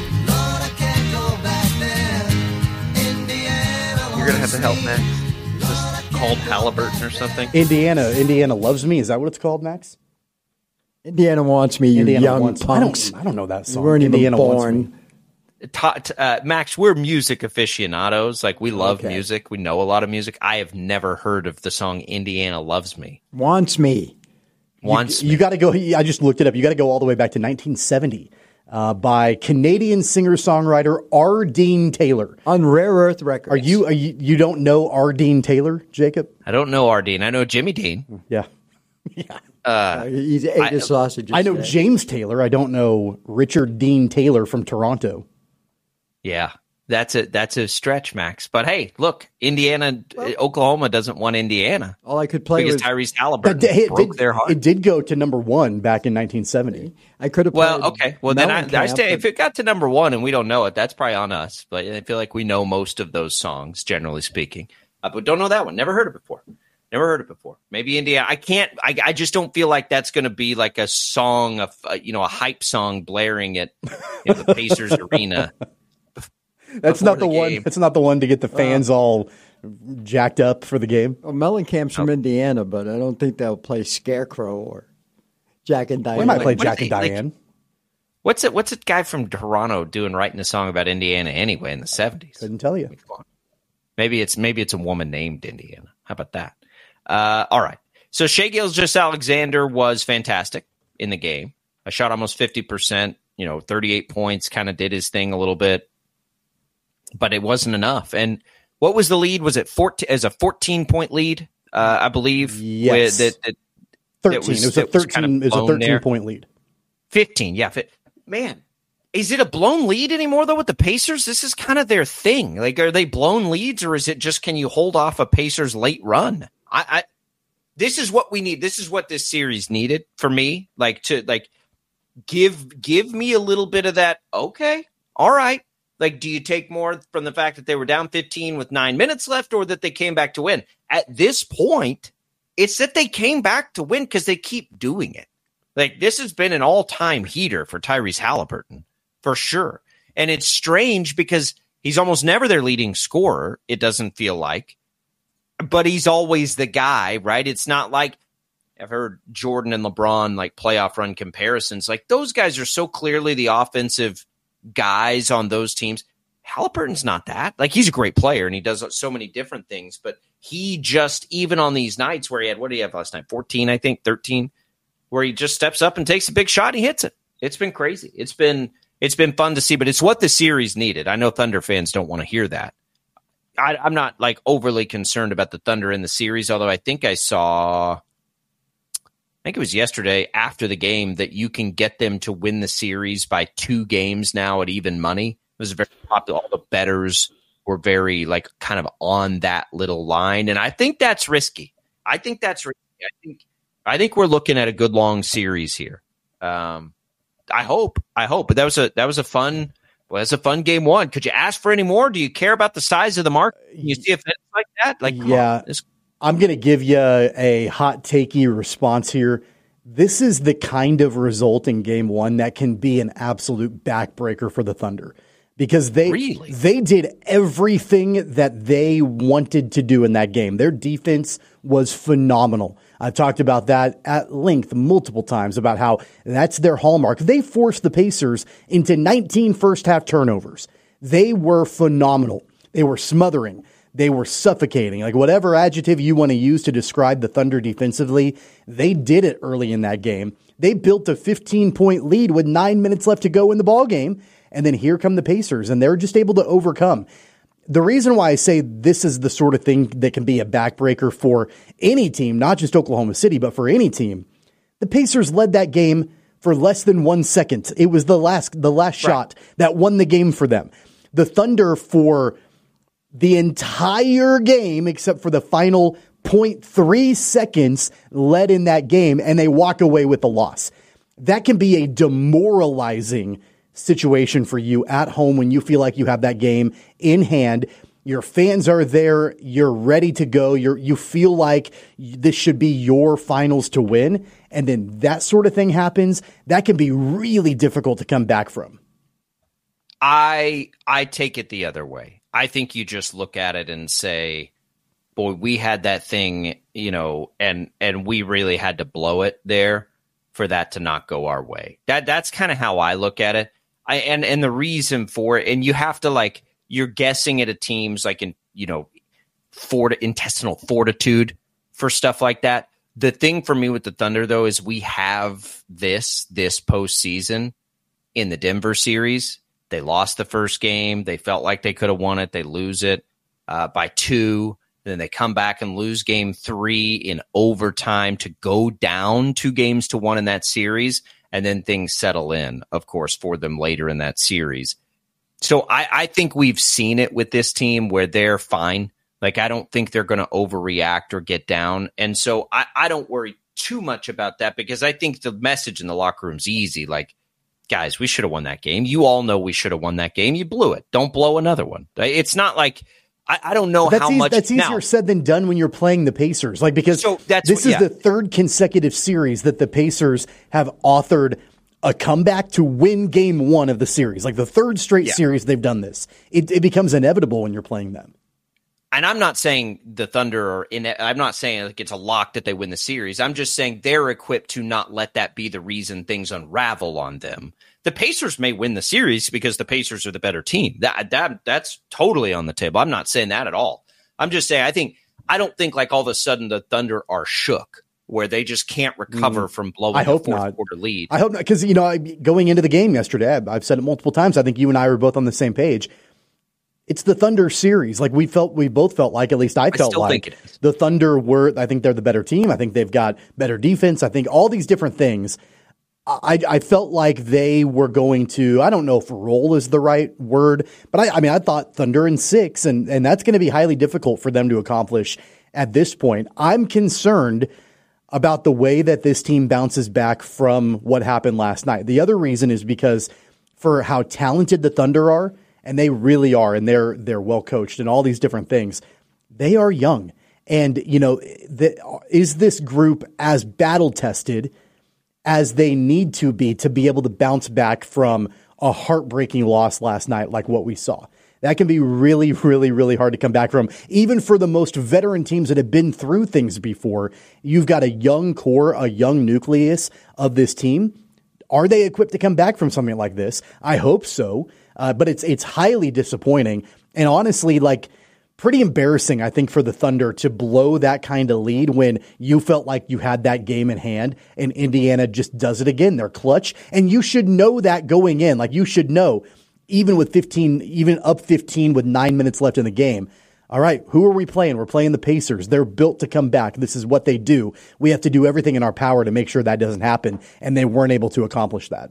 Speaker 8: You're going to have to help, Max. Just called Halliburton or something.
Speaker 9: Indiana. Indiana loves me. Is that what it's called, Max?
Speaker 13: Indiana wants me, you
Speaker 9: Indiana
Speaker 13: young
Speaker 9: wants,
Speaker 13: punks.
Speaker 9: I don't, I don't know that song.
Speaker 13: You weren't
Speaker 9: Indiana
Speaker 13: even born.
Speaker 8: Ta- uh, Max, we're music aficionados. Like, we love
Speaker 13: okay.
Speaker 8: music. We know a lot of music. I have never heard of the song Indiana Loves Me.
Speaker 13: Wants me.
Speaker 8: Wants
Speaker 9: you,
Speaker 8: me.
Speaker 9: You got to go. I just looked it up. You got to go all the way back to nineteen seventy. Uh, by Canadian singer-songwriter R. Dean Taylor
Speaker 13: on Rare Earth Records.
Speaker 9: Are you, are you you don't know R. Dean Taylor, Jacob?
Speaker 8: I don't know R. Dean. I know Jimmy Dean.
Speaker 9: Yeah, yeah.
Speaker 8: Uh,
Speaker 13: He's ate
Speaker 8: I,
Speaker 13: his sausages.
Speaker 9: I know
Speaker 13: today.
Speaker 9: James Taylor. I don't know Richard Dean Taylor from Toronto.
Speaker 8: Yeah, That's a that's a stretch, Max. But hey, look, Indiana, well, Oklahoma doesn't want Indiana.
Speaker 13: All I could play
Speaker 8: because
Speaker 13: was
Speaker 8: Tyrese Halliburton
Speaker 9: That, it,
Speaker 8: broke
Speaker 9: did,
Speaker 8: their heart.
Speaker 9: It did go to number one back in nineteen seventy.
Speaker 13: I could have.
Speaker 8: Well, okay. Well, then I, I stay.
Speaker 13: but...
Speaker 8: If it got to number one and we don't know it, that's probably on us. But I feel like we know most of those songs, generally speaking. Uh, but don't know that one. Never heard it before. Never heard it before. Maybe Indiana. I can't. I, I just don't feel like that's going to be like a song of uh, you know a hype song blaring at you know, the Pacers arena.
Speaker 9: That's not the, the one. That's not the one to get the fans uh, all jacked up for the game.
Speaker 13: Well, Mellencamp's from oh. Indiana, but I don't think they'll play Scarecrow or Jack and Diane.
Speaker 9: We might play like, Jack and they, Diane.
Speaker 8: Like, what's it? What's a guy from Toronto doing writing a song about Indiana anyway in the seventies?
Speaker 9: Couldn't tell you.
Speaker 8: Maybe it's maybe it's a woman named Indiana. How about that? Uh, all right. So Shai Gilgeous-Alexander was fantastic in the game. I shot almost fifty percent. You know, thirty-eight points. Kind of did his thing a little bit. But it wasn't enough. And what was the lead? Was it fourteen as a fourteen-point lead? Uh, I believe.
Speaker 9: Yes.
Speaker 8: With, that, that,
Speaker 9: thirteen. That was, it was a thirteen. Kind of it was a thirteen-point lead.
Speaker 8: Fifteen. Yeah. Man, is it a blown lead anymore though with the Pacers? This is kind of their thing. Like, are they blown leads, or is it just can you hold off a Pacers late run? I, I. This is what we need. This is what this series needed for me. Like to like give give me a little bit of that. Okay. All right. Like, do you take more from the fact that they were down fifteen with nine minutes left or that they came back to win? At this point, it's that they came back to win because they keep doing it. Like, this has been an all-time heater for Tyrese Halliburton, for sure. And it's strange because he's almost never their leading scorer, it doesn't feel like. But he's always the guy, right? It's not like I've heard Jordan and LeBron, like, playoff run comparisons. Like, those guys are so clearly the offensive guys on those teams. Halliburton's not that. Like, he's a great player and he does so many different things, but he just, even on these nights where he had, what did he have last night? fourteen, I think, thirteen, where he just steps up and takes a big shot and he hits it. It's been crazy. It's been, it's been fun to see, but it's what the series needed. I know Thunder fans don't want to hear that. I, I'm not like overly concerned about the Thunder in the series, although I think I saw, I think it was yesterday after the game that you can get them to win the series by two games now at even money. It was very popular. All the bettors were very like kind of on that little line. And I think that's risky. I think that's risky. I think, I think we're looking at a good long series here. Um, I hope, I hope, but that was a, that was a fun, well, that's a fun game one. Could you ask for any more? Do you care about the size of the market? Can you see if it's like that? Like,
Speaker 9: yeah. On, I'm going to give you a hot takey response here. This is the kind of result in game one that can be an absolute backbreaker for the Thunder because they
Speaker 8: really?
Speaker 9: they did everything that they wanted to do in that game. Their defense was phenomenal. I've talked about that at length multiple times about how that's their hallmark. They forced the Pacers into nineteen first half turnovers. They were phenomenal. They were smothering. They were suffocating. Like, whatever adjective you want to use to describe the Thunder defensively, they did it early in that game. They built a fifteen-point lead with nine minutes left to go in the ballgame, and then here come the Pacers, and they're just able to overcome. The reason why I say this is the sort of thing that can be a backbreaker for any team, not just Oklahoma City, but for any team, the Pacers led that game for less than one second. It was the last, the last right. shot that won the game for them. The Thunder, for the entire game, except for the final zero point three seconds, led in that game, and they walk away with the loss. That can be a demoralizing situation for you at home when you feel like you have that game in hand. Your fans are there. You're ready to go. You're, you feel like this should be your finals to win. And then that sort of thing happens. That can be really difficult to come back from.
Speaker 8: I I take it the other way. I think you just look at it and say, boy, we had that thing, you know, and and we really had to blow it there for that to not go our way. That that's kind of how I look at it. I and and the reason for it, and you have to, like, you're guessing at a team's, like, in, you know, fort intestinal fortitude for stuff like that. The thing for me with the Thunder, though, is we have this this postseason in the Denver series. They lost the first game. They felt like they could have won it. They lose it uh, by two. Then they come back and lose game three in overtime to go down two games to one in that series. And then things settle in, of course, for them later in that series. So I, I think we've seen it with this team where they're fine. Like, I don't think they're going to overreact or get down. And so I, I don't worry too much about that because I think the message in the locker room's easy. Like, guys, we should have won that game. You all know we should have won that game. You blew it. Don't blow another one. It's not like I, I don't know
Speaker 9: that's
Speaker 8: how
Speaker 9: easy,
Speaker 8: much.
Speaker 9: That's easier
Speaker 8: now,
Speaker 9: said than done when you're playing the Pacers. Like because
Speaker 8: so that's
Speaker 9: this
Speaker 8: what,
Speaker 9: is
Speaker 8: yeah.
Speaker 9: the third consecutive series that the Pacers have authored a comeback to win game one of the series. Like the third straight
Speaker 8: yeah.
Speaker 9: series they've done this. It, it becomes inevitable when you're playing them.
Speaker 8: And I'm not saying the Thunder are in it. I'm not saying like it's a lock that they win the series. I'm just saying they're equipped to not let that be the reason things unravel on them. The Pacers may win the series because the Pacers are the better team. That that that's totally on the table. I'm not saying that at all. I'm just saying I think I don't think like all of a sudden the Thunder are shook where they just can't recover mm. from blowing
Speaker 9: I hope
Speaker 8: a fourth
Speaker 9: not.
Speaker 8: quarter lead.
Speaker 9: I hope not because you know I, going into the game yesterday, I've said it multiple times. I think you and I were both on the same page. It's the Thunder series. Like we felt, we both felt like, at least I felt
Speaker 8: I
Speaker 9: like the Thunder were, I think they're the better team. I think they've got better defense. I think all these different things. I, I felt like they were going to, I don't know if roll is the right word, but I, I mean, I thought Thunder in six, and, and that's going to be highly difficult for them to accomplish at this point. I'm concerned about the way that this team bounces back from what happened last night. The other reason is because for how talented the Thunder are, and they really are, and they're they're well coached and all these different things. They are young, and you know, the, is this group as battle tested as they need to be to be able to bounce back from a heartbreaking loss last night, like what we saw? That can be really, really, really hard to come back from. Even for the most veteran teams that have been through things before, you've got a young core, a young nucleus of this team. Are they equipped to come back from something like this? I hope so. Uh, but it's it's highly disappointing and honestly, like pretty embarrassing, I think, for the Thunder to blow that kind of lead when you felt like you had that game in hand and Indiana just does it again. They're clutch, and you should know that going in. Like you should know, even with fifteen, even up fifteen with nine minutes left in the game. All right, who are we playing? We're playing the Pacers. They're built to come back. This is what they do. We have to do everything in our power to make sure that doesn't happen, and they weren't able to accomplish that.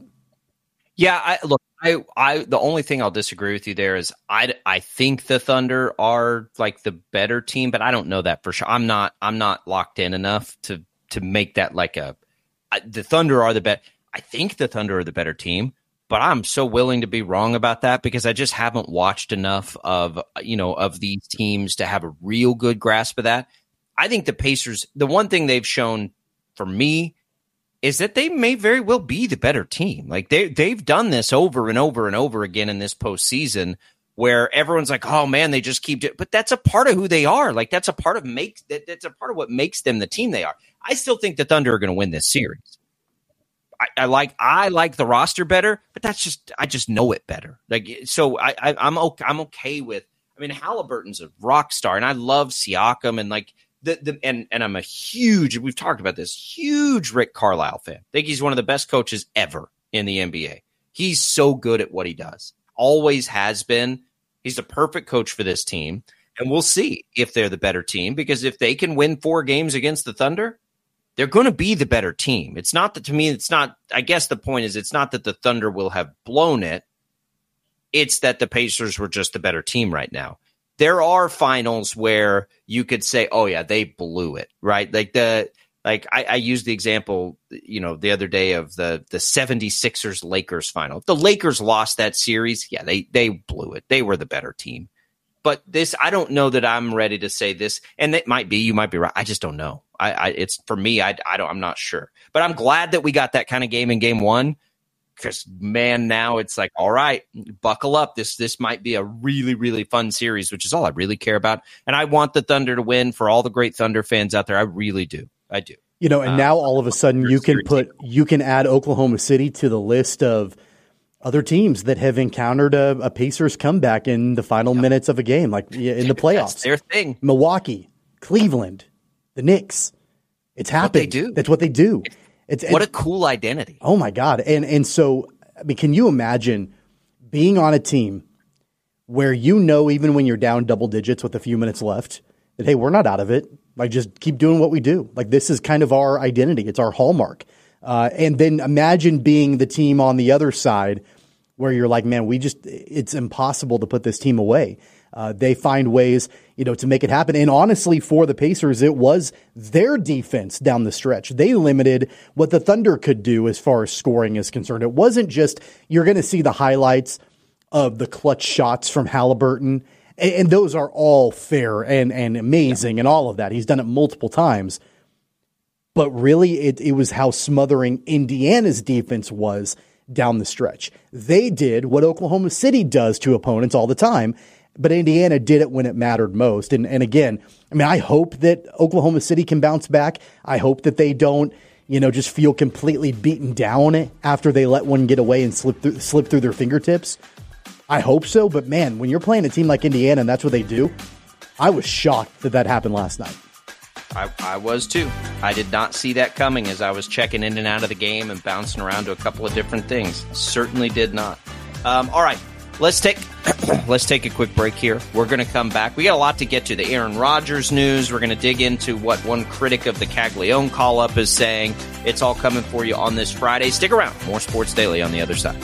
Speaker 8: Yeah, I, look, I, I, the only thing I'll disagree with you there is I, I think the Thunder are like the better team, but I don't know that for sure. I'm not, I'm not locked in enough to, to make that like a, I, the Thunder are the bet. I think the Thunder are the better team, but I'm so willing to be wrong about that because I just haven't watched enough of, you know, of these teams to have a real good grasp of that. I think the Pacers, the one thing they've shown for me is that they may very well be the better team. Like they, they've done this over and over and over again in this postseason where everyone's like, oh man, they just keep it. But that's a part of who they are. Like that's a part of makes that, that's a part of what makes them the team they are. I still think the Thunder are going to win this series. I, I like, I like the roster better, but that's just, I just know it better. Like, so I, I I'm okay. I'm okay with, I mean, Halliburton's a rock star and I love Siakam and like, The, the, and, and I'm a huge, we've talked about this, huge Rick Carlisle fan. I think he's one of the best coaches ever in the N B A. He's so good at what he does. Always has been. He's the perfect coach for this team. And we'll see if they're the better team, because if they can win four games against the Thunder, they're going to be the better team. It's not that, to me, it's not, I guess the point is it's not that the Thunder will have blown it. It's that the Pacers were just the better team right now. There are finals where you could say, oh, yeah, they blew it, right? Like the like I, I used the example, you know, the other day of the the seventy-sixers Lakers final. If the Lakers lost that series, yeah, they they blew it. They were the better team. But this, I don't know that I'm ready to say this, and it might be, you might be right. I just don't know. I, I it's for me, I, I don't, I'm not sure. But I'm glad that we got that kind of game in game one. Because, man, now it's like, all right, buckle up. This this might be a really, really fun series, which is all I really care about. And I want the Thunder to win for all the great Thunder fans out there. I really do. I do.
Speaker 9: You know, and uh, now all of a sudden you can put you can add Oklahoma City to the list of other teams that have encountered a, a Pacers comeback in the final yep. minutes of a game, like in the playoffs.
Speaker 8: That's their thing.
Speaker 9: Milwaukee, Cleveland, the Knicks. It's happened.
Speaker 8: What they do.
Speaker 9: That's what they do. It's,
Speaker 8: what a cool identity.
Speaker 9: Oh, my God. And and so, I mean, can you imagine being on a team where you know even when you're down double digits with a few minutes left that, hey, we're not out of it. Like, just keep doing what we do. Like, this is kind of our identity. It's our hallmark. Uh, and then imagine being the team on the other side where you're like, man, we just, it's impossible to put this team away. Uh, they find ways, you know, to make it happen. And honestly, for the Pacers, it was their defense down the stretch. They limited what the Thunder could do as far as scoring is concerned. It wasn't just, you're going to see the highlights of the clutch shots from Halliburton, and, and those are all fair and, and amazing, yeah. and all of that. He's done it multiple times. But really, it, it was how smothering Indiana's defense was down the stretch. They did what Oklahoma City does to opponents all the time, but Indiana did it when it mattered most. And and again, I mean, I hope that Oklahoma City can bounce back. I hope that they don't, you know, just feel completely beaten down after they let one get away and slip through, slip through their fingertips. I hope so. But man, when you're playing a team like Indiana and that's what they do, I was shocked that that happened last night.
Speaker 8: I, I was too. I did not see that coming as I was checking in and out of the game and bouncing around to a couple of different things. Certainly did not. Um, all right. Let's take let's take a quick break here. We're going to come back. We got a lot to get to. The Aaron Rodgers news. We're going to dig into what one critic of the Caglione call-up is saying. It's all coming for you on this Friday. Stick around. More Sports Daily on the other side.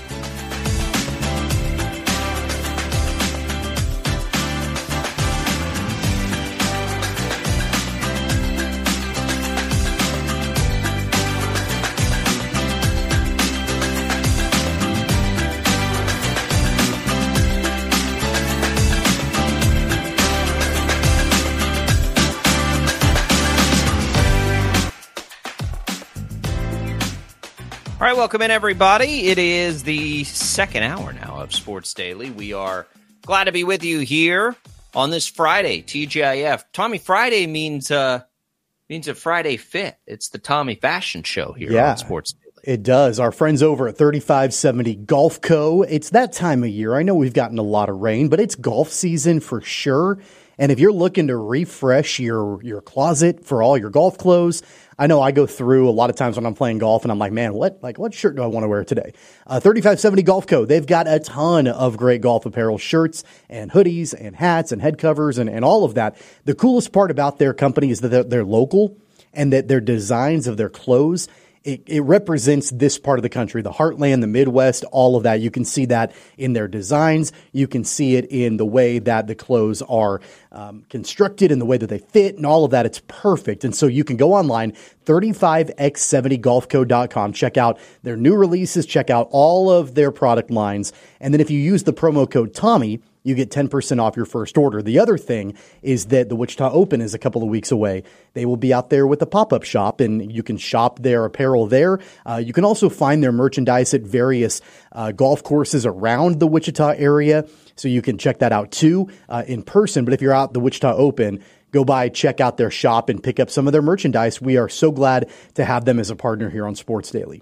Speaker 8: All right, welcome in, everybody. It is the second hour now of Sports Daily. We are glad to be with you here on this Friday, T G I F. Tommy Friday means uh, means a Friday fit. It's the Tommy Fashion Show here
Speaker 9: yeah,
Speaker 8: on Sports Daily.
Speaker 9: It does. Our friends over at thirty-five seventy Golf Co. It's that time of year. I know we've gotten a lot of rain, but it's golf season for sure. And if you're looking to refresh your, your closet for all your golf clothes, I know I go through a lot of times when I'm playing golf and I'm like, man, what like what shirt do I want to wear today? Uh, thirty-five seventy Golf Co. They've got a ton of great golf apparel, shirts and hoodies and hats and head covers and, and all of that. The coolest part about their company is that they're, they're local and that their designs of their clothes, It, it represents this part of the country, the heartland, the Midwest, all of that. You can see that in their designs. You can see it in the way that the clothes are um, constructed and the way that they fit and all of that. It's perfect. And so you can go online, thirty-five by seventy golf co dot com. Check out their new releases. Check out all of their product lines. And then if you use the promo code Tommy, you get ten percent off your first order. The other thing is that the Wichita Open is a couple of weeks away. They will be out there with a pop-up shop, and you can shop their apparel there. Uh, you can also find their merchandise at various uh, golf courses around the Wichita area, so you can check that out too uh, in person. But if you're out at the Wichita Open, go by, check out their shop, and pick up some of their merchandise. We are so glad to have them as a partner here on Sports Daily.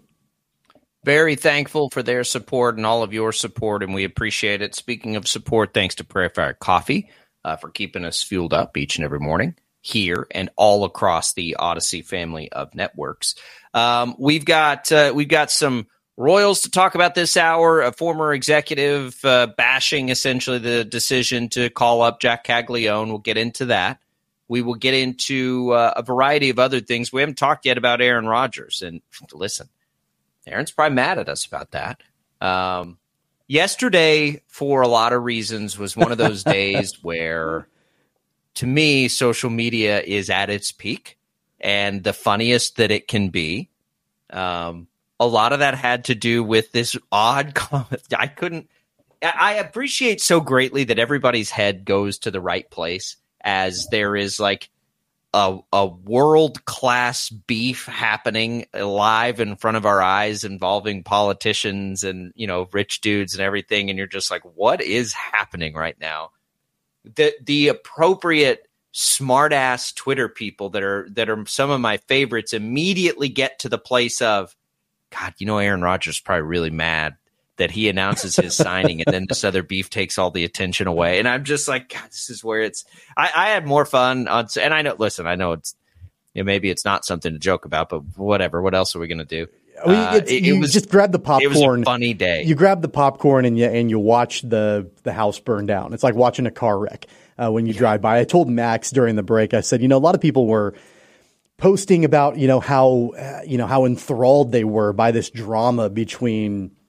Speaker 8: Very thankful for their support and all of your support, and we appreciate it. Speaking of support, thanks to Prairie Fire Coffee uh, for keeping us fueled up each and every morning here and all across the Odyssey family of networks. Um, we've got uh, we've got some Royals to talk about this hour. A former executive uh, bashing essentially the decision to call up Jack Caglione. We'll get into that. We will get into uh, a variety of other things. We haven't talked yet about Aaron Rodgers, and listen. Aaron's probably mad at us about that. Um, yesterday, for a lot of reasons, was one of those days where, to me, social media is at its peak and the funniest that it can be. Um, a lot of that had to do with this odd comment. I couldn't – I appreciate so greatly that everybody's head goes to the right place as there is like – A, a world-class beef happening live in front of our eyes involving politicians and, you know, rich dudes and everything. And you're just like, what is happening right now? The the appropriate smart-ass Twitter people that are that are some of my favorites immediately get to the place of, God, you know, Aaron Rodgers is probably really mad that he announces his signing and then this other beef takes all the attention away. And I'm just like, God, this is where it's, I, I had more fun on, and I know, listen, I know it's, you know, maybe it's not something to joke about, but whatever, what else are we going to do?
Speaker 9: I mean, uh, it, you it was just grab the popcorn.
Speaker 8: It was a funny day.
Speaker 9: You grab the popcorn and you, and you watch the, the house burn down. It's like watching a car wreck uh, when you yeah. drive by. I told Max during the break, I said, you know, a lot of people were posting about, you know, how, uh, you know, how enthralled they were by this drama between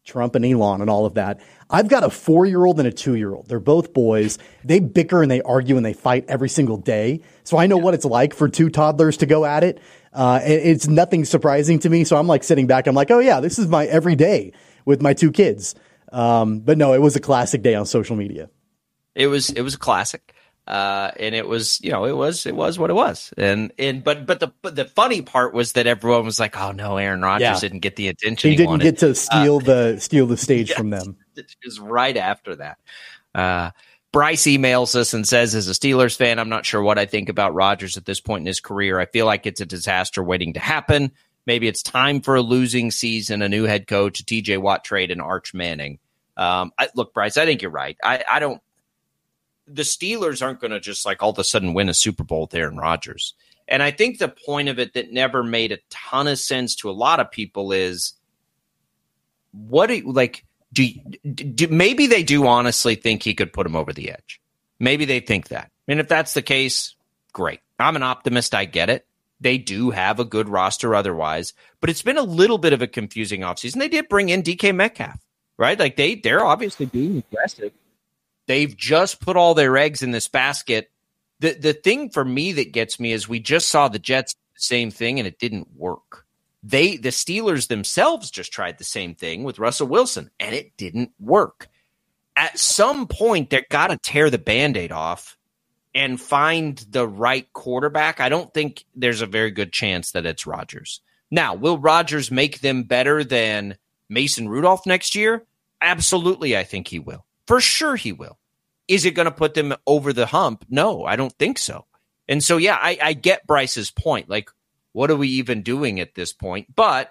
Speaker 9: Trump and Elon and all of that. I've got a four-year-old and a two-year-old. They're both boys. They bicker and they argue and they fight every single day. So I know what it's like for two toddlers to go at it. Uh, it's nothing surprising to me. So I'm like sitting back. I'm like, oh, yeah, this is my everyday with my two kids. Um, but no, it was a classic day on social media.
Speaker 8: It was it was a classic. Uh, and it was, you know, it was, it was what it was. And, and, but, but the, but the funny part was that everyone was like, oh no, Aaron Rodgers yeah. didn't get the attention.
Speaker 9: He,
Speaker 8: he
Speaker 9: didn't
Speaker 8: wanted.
Speaker 9: get to steal
Speaker 8: uh,
Speaker 9: the, steal the stage yes, from them.
Speaker 8: It was right after that. Uh, Bryce emails us and says, as a Steelers fan, I'm not sure what I think about Rodgers at this point in his career. I feel like it's a disaster waiting to happen. Maybe it's time for a losing season, a new head coach, a T J Watt trade, and Arch Manning. Um, I, look, Bryce, I think you're right. I, I don't, the Steelers aren't going to just like all of a sudden win a Super Bowl with Aaron Rodgers. And I think the point of it that never made a ton of sense to a lot of people is what do you, like, do, do maybe they do honestly think he could put him over the edge. Maybe they think that. And if that's the case, great. I'm an optimist. I get it. They do have a good roster otherwise, but it's been a little bit of a confusing offseason. They did bring in D K Metcalf, right? Like they, they're obviously being aggressive. They've just put all their eggs in this basket. The the thing for me that gets me is we just saw the Jets do the same thing and it didn't work. They the Steelers themselves just tried the same thing with Russell Wilson and it didn't work. At some point, they've got to tear the Band-Aid off and find the right quarterback. I don't think there's a very good chance that it's Rodgers. Now, will Rodgers make them better than Mason Rudolph next year? Absolutely, I think he will. For sure he will. Is it going to put them over the hump? No, I don't think so. And so, yeah, I, I get Bryce's point. Like, what are we even doing at this point? But,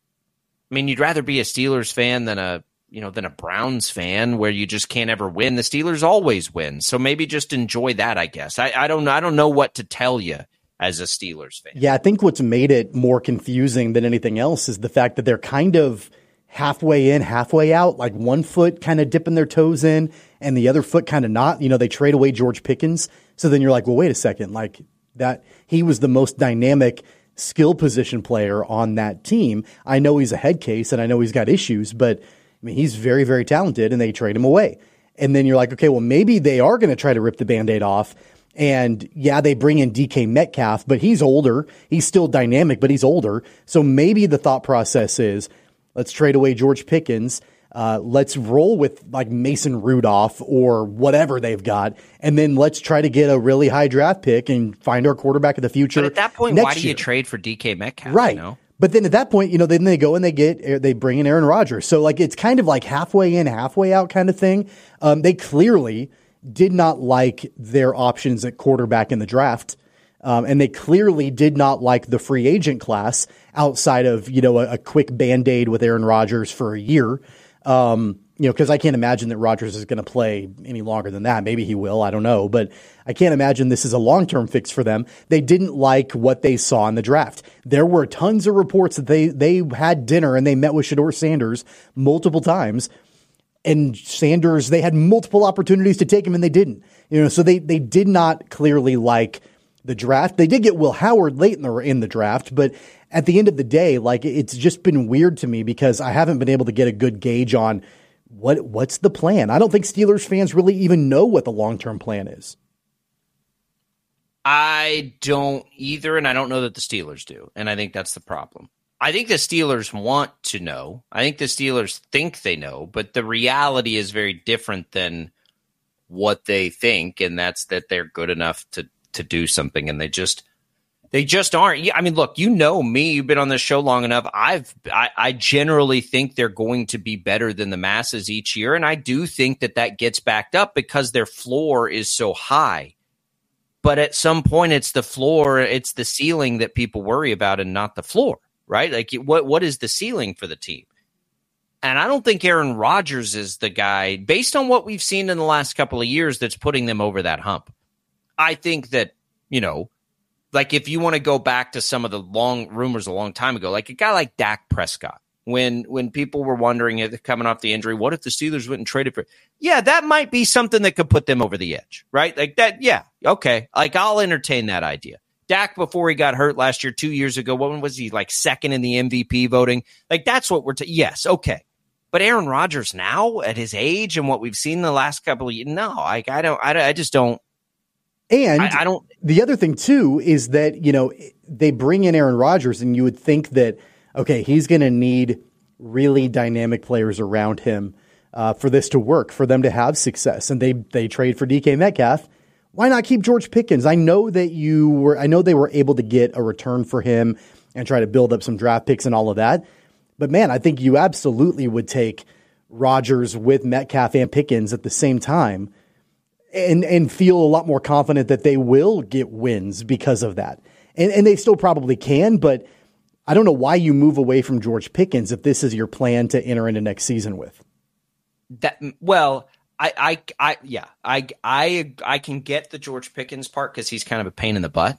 Speaker 8: I mean, you'd rather be a Steelers fan than a, you know, than a Browns fan where you just can't ever win. The Steelers always win. So maybe just enjoy that, I guess. I, I don't I don't know what to tell you as a Steelers fan.
Speaker 9: Yeah, I think what's made it more confusing than anything else is the fact that they're kind of halfway in, halfway out, like one foot kind of dipping their toes in and the other foot kind of not. You know, they trade away George Pickens. So then you're like, well, wait a second. Like that, he was the most dynamic skill position player on that team. I know he's a head case and I know he's got issues, but I mean, he's very, very talented and they trade him away. And then you're like, okay, well, maybe they are going to try to rip the Band-Aid off. And yeah, they bring in D K Metcalf, but he's older. He's still dynamic, but he's older. So maybe the thought process is, let's trade away George Pickens. Uh, let's roll with like Mason Rudolph or whatever they've got. And then let's try to get a really high draft pick and find our quarterback of the future.
Speaker 8: But at that point, why do you year. trade for D K Metcalf?
Speaker 9: Right.
Speaker 8: You know?
Speaker 9: But then at that point, you know, then they go and they get, they bring in Aaron Rodgers. So like, it's kind of like halfway in, halfway out kind of thing. Um, they clearly did not like their options at quarterback in the draft. Um, and they clearly did not like the free agent class outside of, you know, a, a quick Band-Aid with Aaron Rodgers for a year. Um, you know, because I can't imagine that Rodgers is going to play any longer than that. Maybe he will. I don't know. But I can't imagine this is a long-term fix for them. They didn't like what they saw in the draft. There were tons of reports that they, they had dinner and they met with Shedeur Sanders multiple times. And Sanders, they had multiple opportunities to take him and they didn't. You know, so they, they did not clearly like the draft. They did get Will Howard late in the in the draft, but at the end of the day, like it's just been weird to me because I haven't been able to get a good gauge on what what's the plan. I don't think Steelers fans really even know what the long-term plan is.
Speaker 8: I don't either, and I don't know that the Steelers do, and I think that's the problem. I think the Steelers want to know. I think the Steelers think they know, but the reality is very different than what they think, and that's that they're good enough to to do something, and they just they just aren't. I mean, look, you know me, you've been on this show long enough. I've I, I generally think they're going to be better than the masses each year, and I do think that that gets backed up because their floor is so high. But at some point, it's the floor, it's the ceiling that people worry about, and not the floor, right? Like, what what is the ceiling for the team? And I don't think Aaron Rodgers is the guy, based on what we've seen in the last couple of years, that's putting them over that hump. I think that, you know, like if you want to go back to some of the long rumors a long time ago, like a guy like Dak Prescott, when when people were wondering if coming off the injury, what if the Steelers went and traded for? Yeah, that might be something that could put them over the edge, right? Like that. Yeah. Okay. Like I'll entertain that idea. Dak, before he got hurt last year, two years ago, what was he like second in the M V P voting? Like that's what we're, t- yes. Okay. But Aaron Rodgers now at his age and what we've seen the last couple of years, no, I, I don't, I, I just don't.
Speaker 9: And
Speaker 8: I, I don't.
Speaker 9: The other thing too is that, you know, they bring in Aaron Rodgers and you would think that, okay, he's going to need really dynamic players around him uh, for this to work, for them to have success. And they, they trade for D K Metcalf. Why not keep George Pickens? I know that you were, I know they were able to get a return for him and try to build up some draft picks and all of that. But man, I think you absolutely would take Rodgers with Metcalf and Pickens at the same time and and feel a lot more confident that they will get wins because of that. And and they still probably can, but I don't know why you move away from George Pickens if this is your plan to enter into next season with.
Speaker 8: That well, I I, I yeah, I I I can get the George Pickens part because he's kind of a pain in the butt.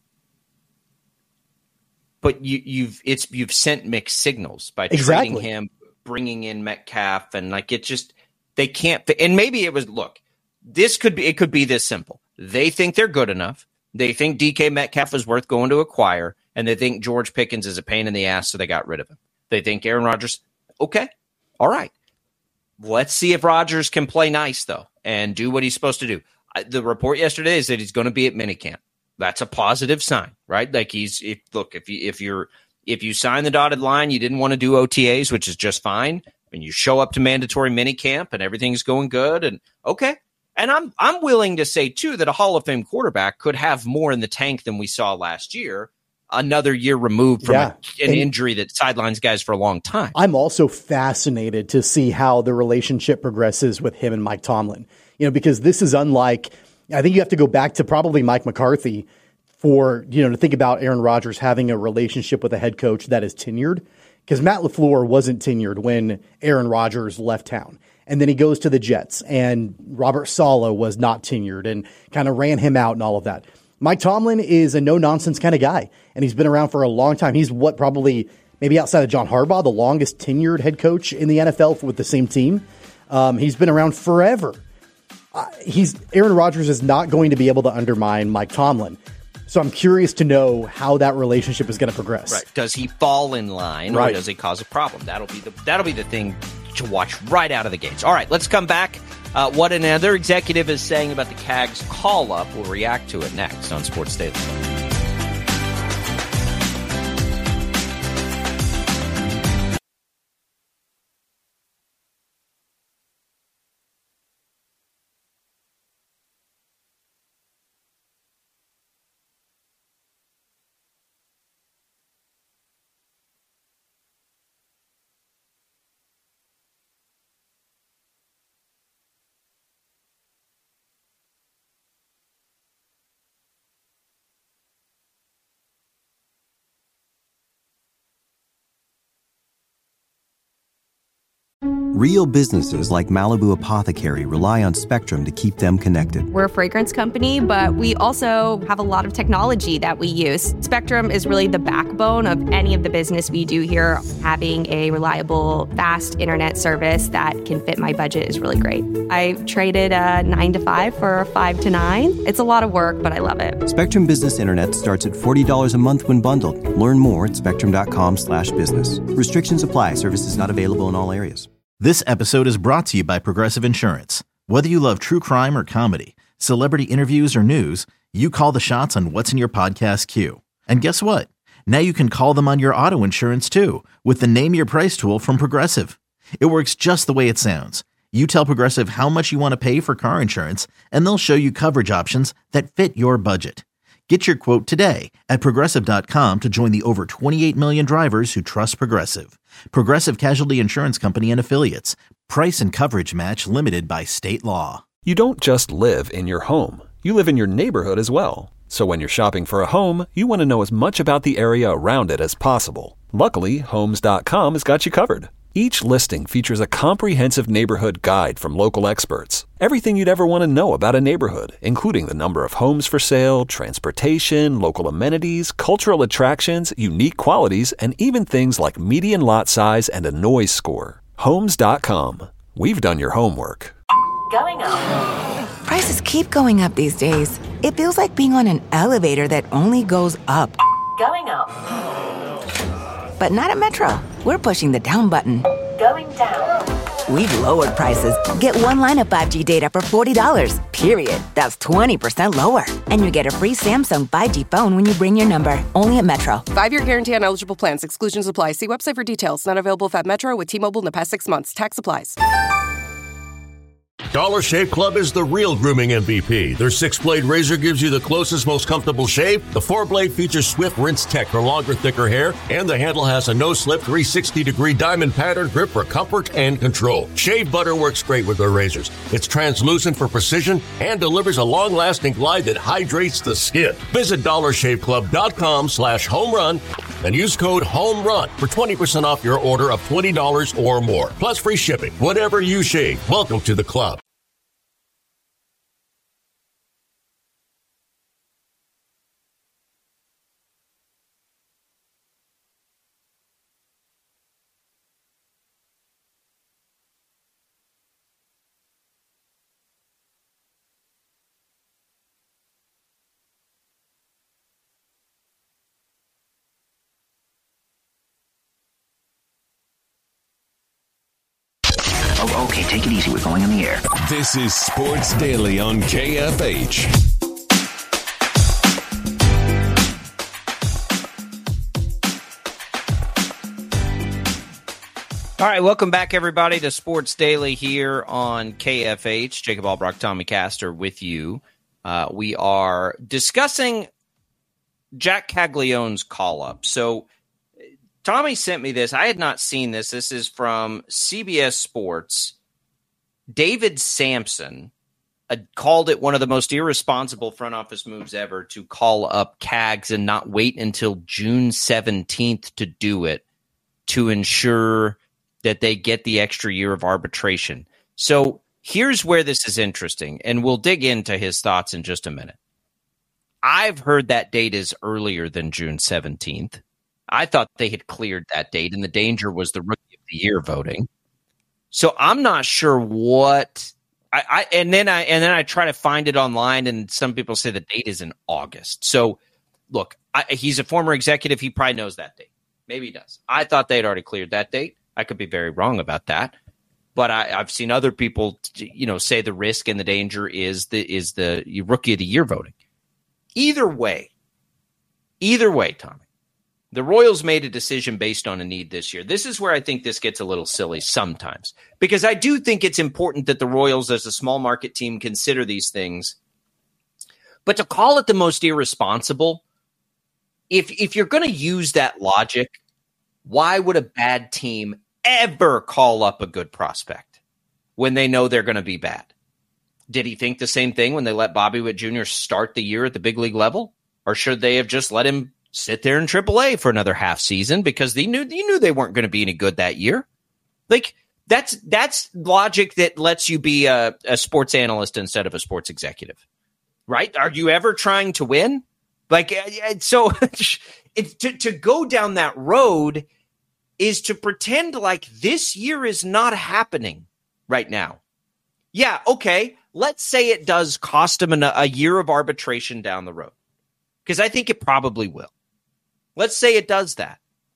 Speaker 8: But you, you've it's you've sent mixed signals by
Speaker 9: exactly.
Speaker 8: trading him, bringing in Metcalf, and like it just they can't. And maybe it was look. This could be it could be this simple. They think they're good enough. They think D K Metcalf is worth going to acquire, and they think George Pickens is a pain in the ass, so they got rid of him. They think Aaron Rodgers, okay, all right. Let's see if Rodgers can play nice though and do what he's supposed to do. The report yesterday is that he's going to be at minicamp. That's a positive sign, right? Like he's if look if you if you're if you sign the dotted line, you didn't want to do O T As, which is just fine, and you show up to mandatory minicamp and everything's going good, and okay. And I'm I'm willing to say too that a Hall of Fame quarterback could have more in the tank than we saw last year. Another year removed from
Speaker 9: yeah.
Speaker 8: a, an
Speaker 9: and
Speaker 8: injury that sidelines guys for a long time.
Speaker 9: I'm also fascinated to see how the relationship progresses with him and Mike Tomlin. You know, because this is unlike. I think you have to go back to probably Mike McCarthy for, you know, to think about Aaron Rodgers having a relationship with a head coach that is tenured, because Matt LaFleur wasn't tenured when Aaron Rodgers left town. And then he goes to the Jets, and Robert Saleh was not tenured and kind of ran him out and all of that. Mike Tomlin is a no-nonsense kind of guy, and he's been around for a long time. He's what probably, maybe outside of John Harbaugh, the longest tenured head coach in the N F L with the same team. Um, he's been around forever. Uh, he's Aaron Rodgers is not going to be able to undermine Mike Tomlin. So I'm curious to know how that relationship is going to progress.
Speaker 8: Right. Does he fall in line
Speaker 9: right.
Speaker 8: or does he cause a problem? That'll be the that'll be the thing to watch right out of the gates. All right, let's come back. Uh, what another executive is saying about the Cags call-up. We'll react to it next on Sports Daily.
Speaker 1: Real businesses like Malibu Apothecary rely on Spectrum to keep them connected.
Speaker 14: We're a fragrance company, but we also have a lot of technology that we use. Spectrum is really the backbone of any of the business we do here. Having a reliable, fast internet service that can fit my budget is really great. I traded a nine to five for a five to nine. It's a lot of work, but I love it.
Speaker 1: Spectrum Business Internet starts at forty dollars a month when bundled. Learn more at spectrum.com slash business. Restrictions apply. Services not available in all areas.
Speaker 3: This episode is brought to you by Progressive Insurance. Whether you love true crime or comedy, celebrity interviews or news, you call the shots on what's in your podcast queue. And guess what? Now you can call them on your auto insurance too with the Name Your Price tool from Progressive. It works just the way it sounds. You tell Progressive how much you want to pay for car insurance, and they'll show you coverage options that fit your budget. Get your quote today at Progressive dot com to join the over twenty-eight million drivers who trust Progressive. Progressive Casualty Insurance Company and Affiliates. Price and coverage match limited by state law.
Speaker 4: You don't just live in your home. You live in your neighborhood as well. So when you're shopping for a home, you want to know as much about the area around it as possible. Luckily, Homes dot com has got you covered. Each listing features a comprehensive neighborhood guide from local experts. Everything you'd ever want to know about a neighborhood, including the number of homes for sale, transportation, local amenities, cultural attractions, unique qualities, and even things like median lot size and a noise score. Homes dot com. We've done your homework.
Speaker 5: Going up. Prices keep going up these days. It feels like being on an elevator that only goes up. Going up. But not at Metro. We're pushing the down button. Going down. we've lowered prices. Get one line of five G data for forty dollars, period. That's twenty percent lower. And you get a free Samsung five G phone when you bring your number. Only at Metro.
Speaker 6: Five-year guarantee on eligible plans. Exclusions apply. See website for details. Not available at Metro with T-Mobile in the past six months. Tax applies.
Speaker 10: Dollar Shave Club is the real grooming M V P. Their six-blade razor gives you the closest, most comfortable shave. The four-blade features Swift Rinse Tech for longer, thicker hair. And the handle has a no-slip three hundred sixty degree diamond pattern grip for comfort and control. Shave butter works great with their razors. It's translucent for precision and delivers a long-lasting glide that hydrates the skin. Visit dollar shave club dot com slash home run and use code HOMERUN for twenty percent off your order of twenty dollars or more. Plus free shipping. Whatever you shave, welcome to the club.
Speaker 15: Oh, okay, take it easy. We're going on the air.
Speaker 7: This is Sports Daily on K F H.
Speaker 8: All right, welcome back, everybody, to Sports Daily here on K F H. Jacob Albrock, Tommy Castor with you. Uh, we are discussing Jack Caglione's call-up. So Tommy sent me this. I had not seen this. This is from C B S Sports. David Sampson uh, called it one of the most irresponsible front office moves ever to call up Cags and not wait until June seventeenth to do it to ensure that they get the extra year of arbitration. So here's where this is interesting, and we'll dig into his thoughts in just a minute. I've heard that date is earlier than June seventeenth. I thought they had cleared that date, and the danger was the Rookie of the Year voting. So I'm not sure what I, I and then I and then I try to find it online, and some people say the date is in August. So look, I, he's a former executive. He probably knows that date. Maybe he does. I thought they had already cleared that date. I could be very wrong about that, but I, I've seen other people, you know, say the risk and the danger is the is the Rookie of the Year voting. Either way, either way, Tommy. The Royals made a decision based on a need this year. This is where I think this gets a little silly sometimes, because I do think it's important that the Royals as a small market team consider these things. But to call it the most irresponsible, if if you're going to use that logic, why would a bad team ever call up a good prospect when they know they're going to be bad? Did he think the same thing when they let Bobby Witt Junior start the year at the big league level? Or should they have just let him sit there in triple A for another half season because they knew you knew they weren't going to be any good that year? Like that's that's logic that lets you be a, a sports analyst instead of a sports executive, right? Are you ever trying to win? Like so, it, to to go down that road is to pretend like this year is not happening right now. Yeah, okay. Let's say it does cost him an, a year of arbitration down the road, because I think it probably will. Let's say it does that.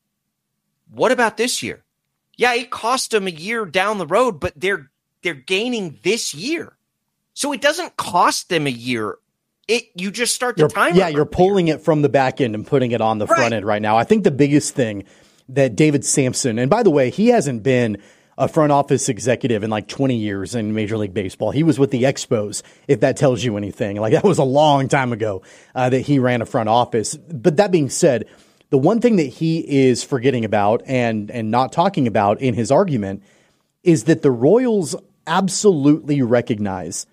Speaker 8: What about this year? Yeah, it cost them a year down the road, but they're they're gaining this year. So it doesn't cost them a year. It you just start the
Speaker 9: you're,
Speaker 8: timer.
Speaker 9: Yeah, you're pulling it from the back end and putting it on the right. front end right now. I think the biggest thing that David Sampson, and by the way, he hasn't been a front office executive in like twenty years in Major League Baseball. He was with the Expos, if that tells you anything. Like that was a long time ago uh, that he ran a front office. But that being said, the one thing that he is forgetting about and and not talking about in his argument is that the Royals absolutely recognize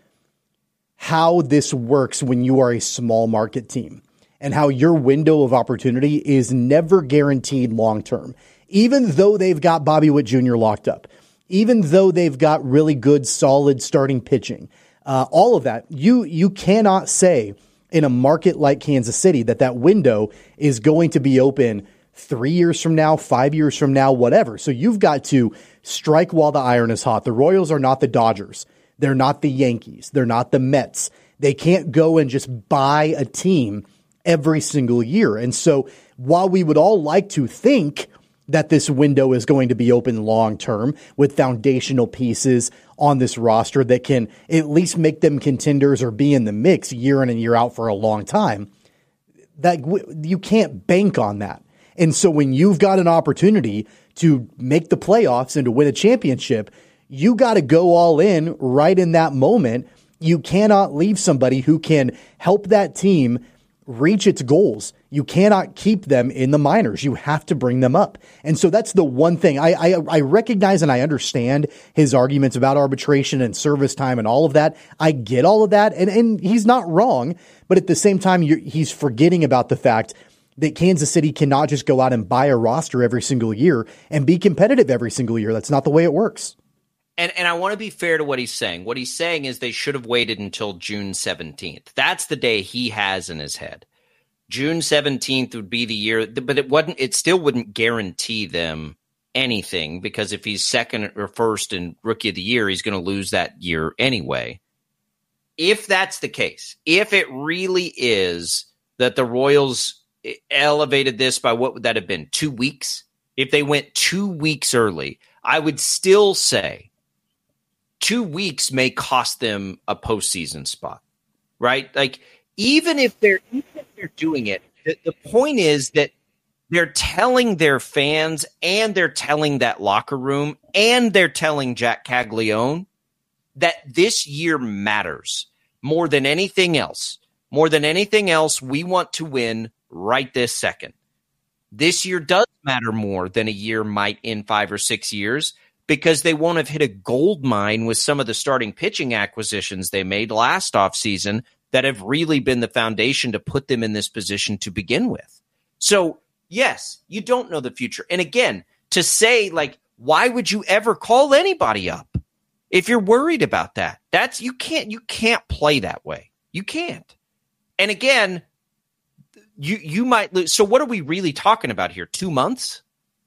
Speaker 9: how this works when you are a small market team and how your window of opportunity is never guaranteed long term. Even though they've got Bobby Witt Junior locked up, even though they've got really good, solid starting pitching, uh, all of that, you you cannot say in a market like Kansas City that that window is going to be open three years from now, five years from now, whatever. So you've got to strike while the iron is hot. The Royals are not the Dodgers. They're not the Yankees. They're not the Mets. They can't go and just buy a team every single year. And so while we would all like to think that this window is going to be open long term with foundational pieces on this roster that can at least make them contenders or be in the mix year in and year out for a long time, that you can't bank on that. And so when you've got an opportunity to make the playoffs and to win a championship, you got to go all in right in that moment. You cannot leave somebody who can help that team reach its goals. You cannot keep them in the minors. You have to bring them up. And so that's the one thing. I, I, I recognize and I understand his arguments about arbitration and service time and all of that. I get all of that, and, and he's not wrong. But at the same time, you're, he's forgetting about the fact that Kansas City cannot just go out and buy a roster every single year and be competitive every single year. That's not the way it works.
Speaker 8: And and I want to be fair to what he's saying. What he's saying is they should have waited until June seventeenth. That's the day he has in his head. June seventeenth would be the year, but it wasn't. It still wouldn't guarantee them anything, because if he's second or first in Rookie of the Year, he's going to lose that year anyway. If that's the case, if it really is that the Royals elevated this by what would that have been, two weeks? If they went two weeks early, I would still say two weeks may cost them a postseason spot, right? Like, even if they're even if they're doing it, the, the point is that they're telling their fans and they're telling that locker room and they're telling Jack Caglione that this year matters more than anything else. More than anything else, we want to win right this second. This year does matter more than a year might in five or six years, because they won't have hit a gold mine with some of the starting pitching acquisitions they made last offseason that have really been the foundation to put them in this position to begin with. So, yes, you don't know the future. And again, to say, like, why would you ever call anybody up if you're worried about that? That's you can't you can't play that way. You can't. And again, you you might lose. So what are we really talking about here? Two months?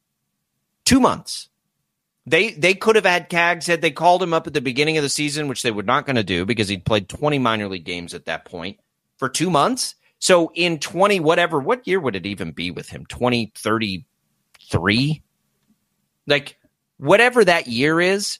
Speaker 8: Two months. They they could have had Cags had they called him up at the beginning of the season, which they were not going to do because he'd played twenty minor league games at that point for two months. So in twenty whatever, what year would it even be with him? twenty thirty-three? Like, whatever that year is,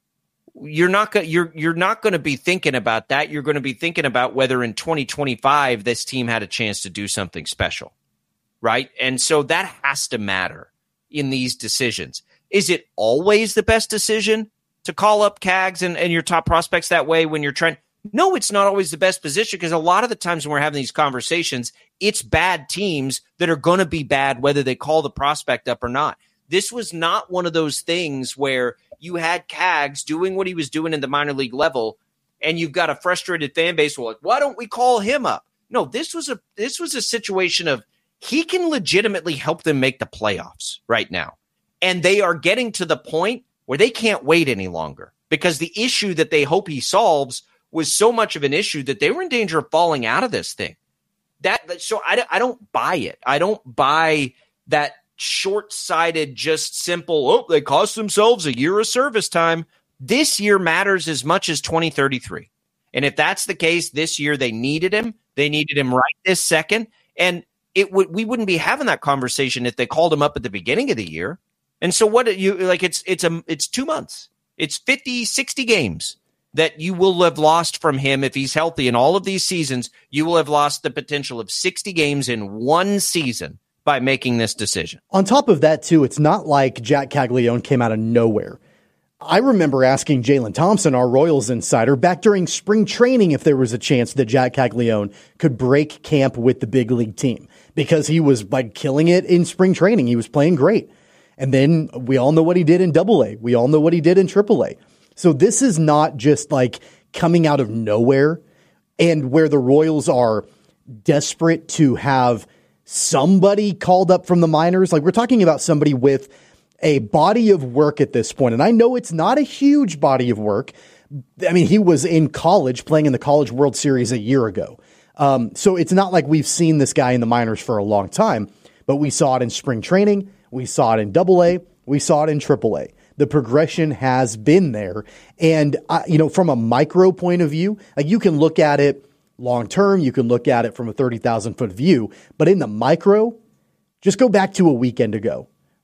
Speaker 8: you're not going you're you're not going to be thinking about that. You're going to be thinking about whether in twenty twenty-five this team had a chance to do something special, right? And so that has to matter in these decisions. Is it always the best decision to call up Cags and, and your top prospects that way when you're trying? No, it's not always the best position, because a lot of the times when we're having these conversations, it's bad teams that are going to be bad whether they call the prospect up or not. This was not one of those things where you had Cags doing what he was doing in the minor league level and you've got a frustrated fan base. Well, like, why don't we call him up? No, this was a this was a situation of he can legitimately help them make the playoffs right now. And they are getting to the point where they can't wait any longer, because the issue that they hope he solves was so much of an issue that they were in danger of falling out of this thing. That so I, I don't buy it. I don't buy that short-sighted, just simple, oh, they cost themselves a year of service time. This year matters as much as twenty thirty-three. And if that's the case, this year they needed him. They needed him right this second. And it would we wouldn't be having that conversation if they called him up at the beginning of the year. And so what you like, it's, it's a, it's two months, it's fifty, sixty games that you will have lost from him. If he's healthy in all of these seasons, you will have lost the potential of sixty games in one season by making this decision.
Speaker 9: On top of that too, it's not like Jack Caglione came out of nowhere. I remember asking Jalen Thompson, our Royals insider, back during spring training if there was a chance that Jack Caglione could break camp with the big league team, because he was like killing it in spring training. He was playing great. And then we all know what he did in Double A. We all know what he did in Triple A. So this is not just like coming out of nowhere, and where the Royals are desperate to have somebody called up from the minors. Like, we're talking about somebody with a body of work at this point. And I know it's not a huge body of work. I mean, he was in college playing in the College World Series a year ago. Um, so it's not like we've seen this guy in the minors for a long time, but we saw it in spring training. We saw it in Double A. We saw it in Triple A. The progression has been there. And, uh, you know, from a micro point of view, like, you can look at it long term, you can look at it from a thirty thousand foot view, but in the micro, just go back to a weekend ago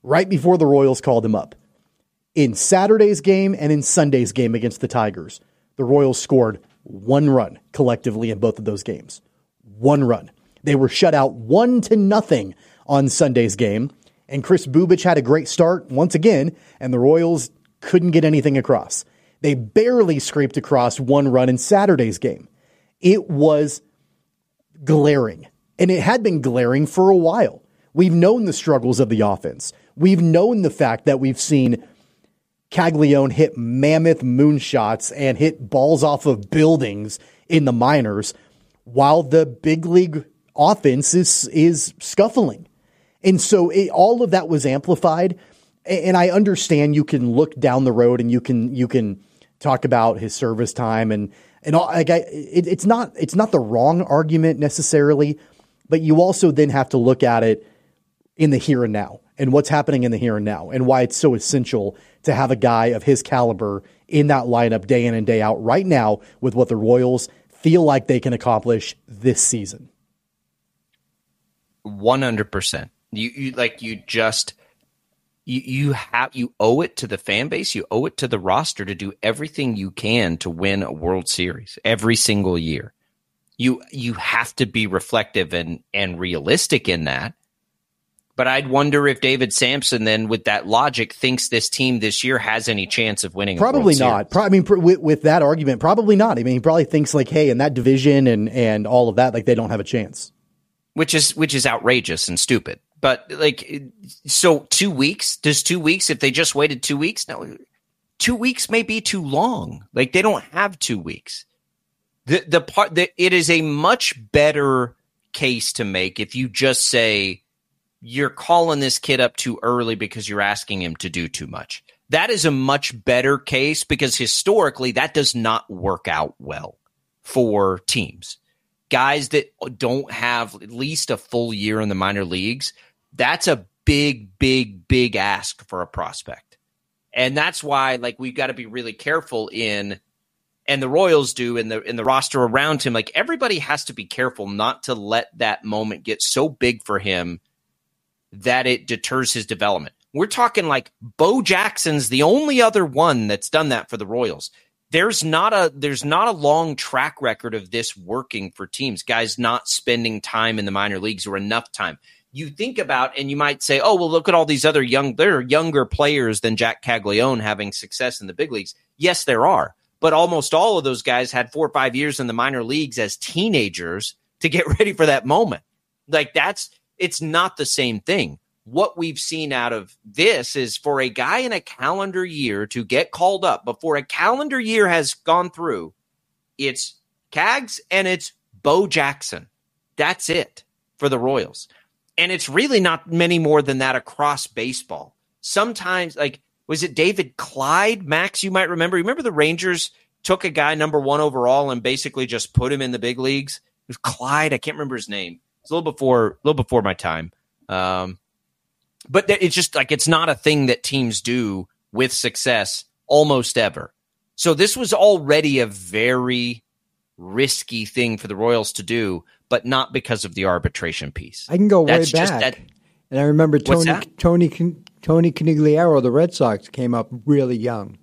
Speaker 9: right before the Royals called him up. In Saturday's game and in Sunday's game against the Tigers, the Royals scored one run collectively in both of those games. One run. They were shut out one to nothing on Sunday's game, and Chris Bubich had a great start once again, and the Royals couldn't get anything across. They barely scraped across one run in Saturday's game. It was glaring, and it had been glaring for a while. We've known the struggles of the offense. We've known the fact that we've seen Caglione hit mammoth moonshots and hit balls off of buildings in the minors while the big league offense is, is scuffling. And so it, all of that was amplified. And I understand you can look down the road and you can you can talk about his service time and and all. Like I, it, it's not it's not the wrong argument necessarily, but you also then have to look at it in the here and now and what's happening in the here and now and why it's so essential to have a guy of his caliber in that lineup day in and day out right now with what the Royals feel like they can accomplish this season.
Speaker 8: one hundred percent. You, you like you just you you have you owe it to the fan base, you owe it to the roster to do everything you can to win a World Series every single year. You you have to be reflective and and realistic in that. But I'd wonder if David Samson then, with that logic, thinks this team this year has any chance of winning.
Speaker 9: Probably
Speaker 8: a World
Speaker 9: not. Pro- I mean, pr- with, with that argument, probably not. I mean, he probably thinks like, hey, in that division and and all of that, like they don't have a chance.
Speaker 8: Which is which is outrageous and stupid. But like, so two weeks? Does two weeks? If they just waited two weeks, no, two weeks may be too long. Like they don't have two weeks. The the part that it is a much better case to make if you just say you're calling this kid up too early because you're asking him to do too much. That is a much better case because historically that does not work out well for teams. Guys that don't have at least a full year in the minor leagues, that's a big, big, big ask for a prospect. And that's why, like, we've got to be really careful in, and the Royals do in the in the roster around him, like everybody has to be careful not to let that moment get so big for him that it deters his development. We're talking like Bo Jackson's the only other one that's done that for the Royals. There's not a there's not a long track record of this working for teams, guys not spending time in the minor leagues or enough time. You think about, and you might say, oh, well, look at all these other young, there are younger players than Jack Caglione having success in the big leagues. Yes, there are. But almost all of those guys had four or five years in the minor leagues as teenagers to get ready for that moment. Like that's, it's not the same thing. What we've seen out of this is for a guy in a calendar year to get called up before a calendar year has gone through, it's Cags and it's Bo Jackson. That's it for the Royals. And it's really not many more than that across baseball. Sometimes, like, was it David Clyde, Max, you might remember? Remember the Rangers took a guy number one overall and basically just put him in the big leagues? It was Clyde. I can't remember his name. It's a little before, a little before my time. Um, but it's just like, it's not a thing that teams do with success almost ever. So this was already a very risky thing for the Royals to do, but not because of the arbitration piece.
Speaker 13: I can go
Speaker 8: That's
Speaker 13: way
Speaker 8: just
Speaker 13: back.
Speaker 8: That,
Speaker 13: and I remember Tony Tony Tony Conigliaro, the Red Sox, came up really young.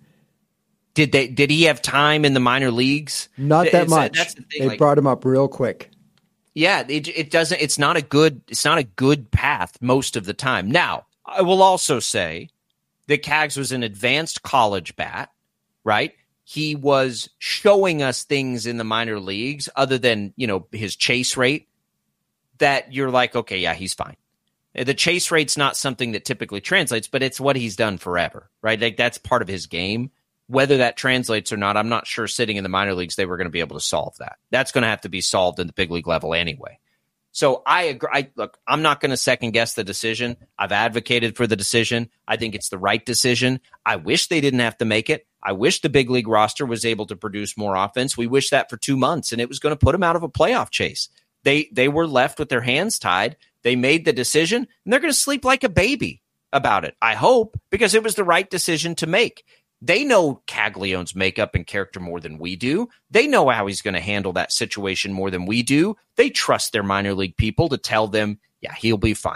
Speaker 8: Did they? Did he have time in the minor leagues?
Speaker 13: Not that
Speaker 8: It's,
Speaker 13: much.
Speaker 8: That's the thing,
Speaker 13: they
Speaker 8: like,
Speaker 13: brought him up real quick.
Speaker 8: Yeah, it, it doesn't. It's not a good. It's not a good path most of the time. Now, I will also say that Cags was an advanced college bat, right? He was showing us things in the minor leagues other than, you know, his chase rate that you're like, okay, yeah, he's fine. The chase rate's not something that typically translates, but it's what he's done forever, right? Like that's part of his game. Whether that translates or not, I'm not sure sitting in the minor leagues they were going to be able to solve that. That's going to have to be solved in the big league level anyway. So I agree. I, look, I'm not going to second guess the decision. I've advocated for the decision. I think it's the right decision. I wish they didn't have to make it. I wish the big league roster was able to produce more offense. We wish that for two months, and it was going to put them out of a playoff chase. They they were left with their hands tied. They made the decision, and they're going to sleep like a baby about it, I hope, because it was the right decision to make. They know Caglione's makeup and character more than we do. They know how he's going to handle that situation more than we do. They trust their minor league people to tell them, yeah, he'll be fine.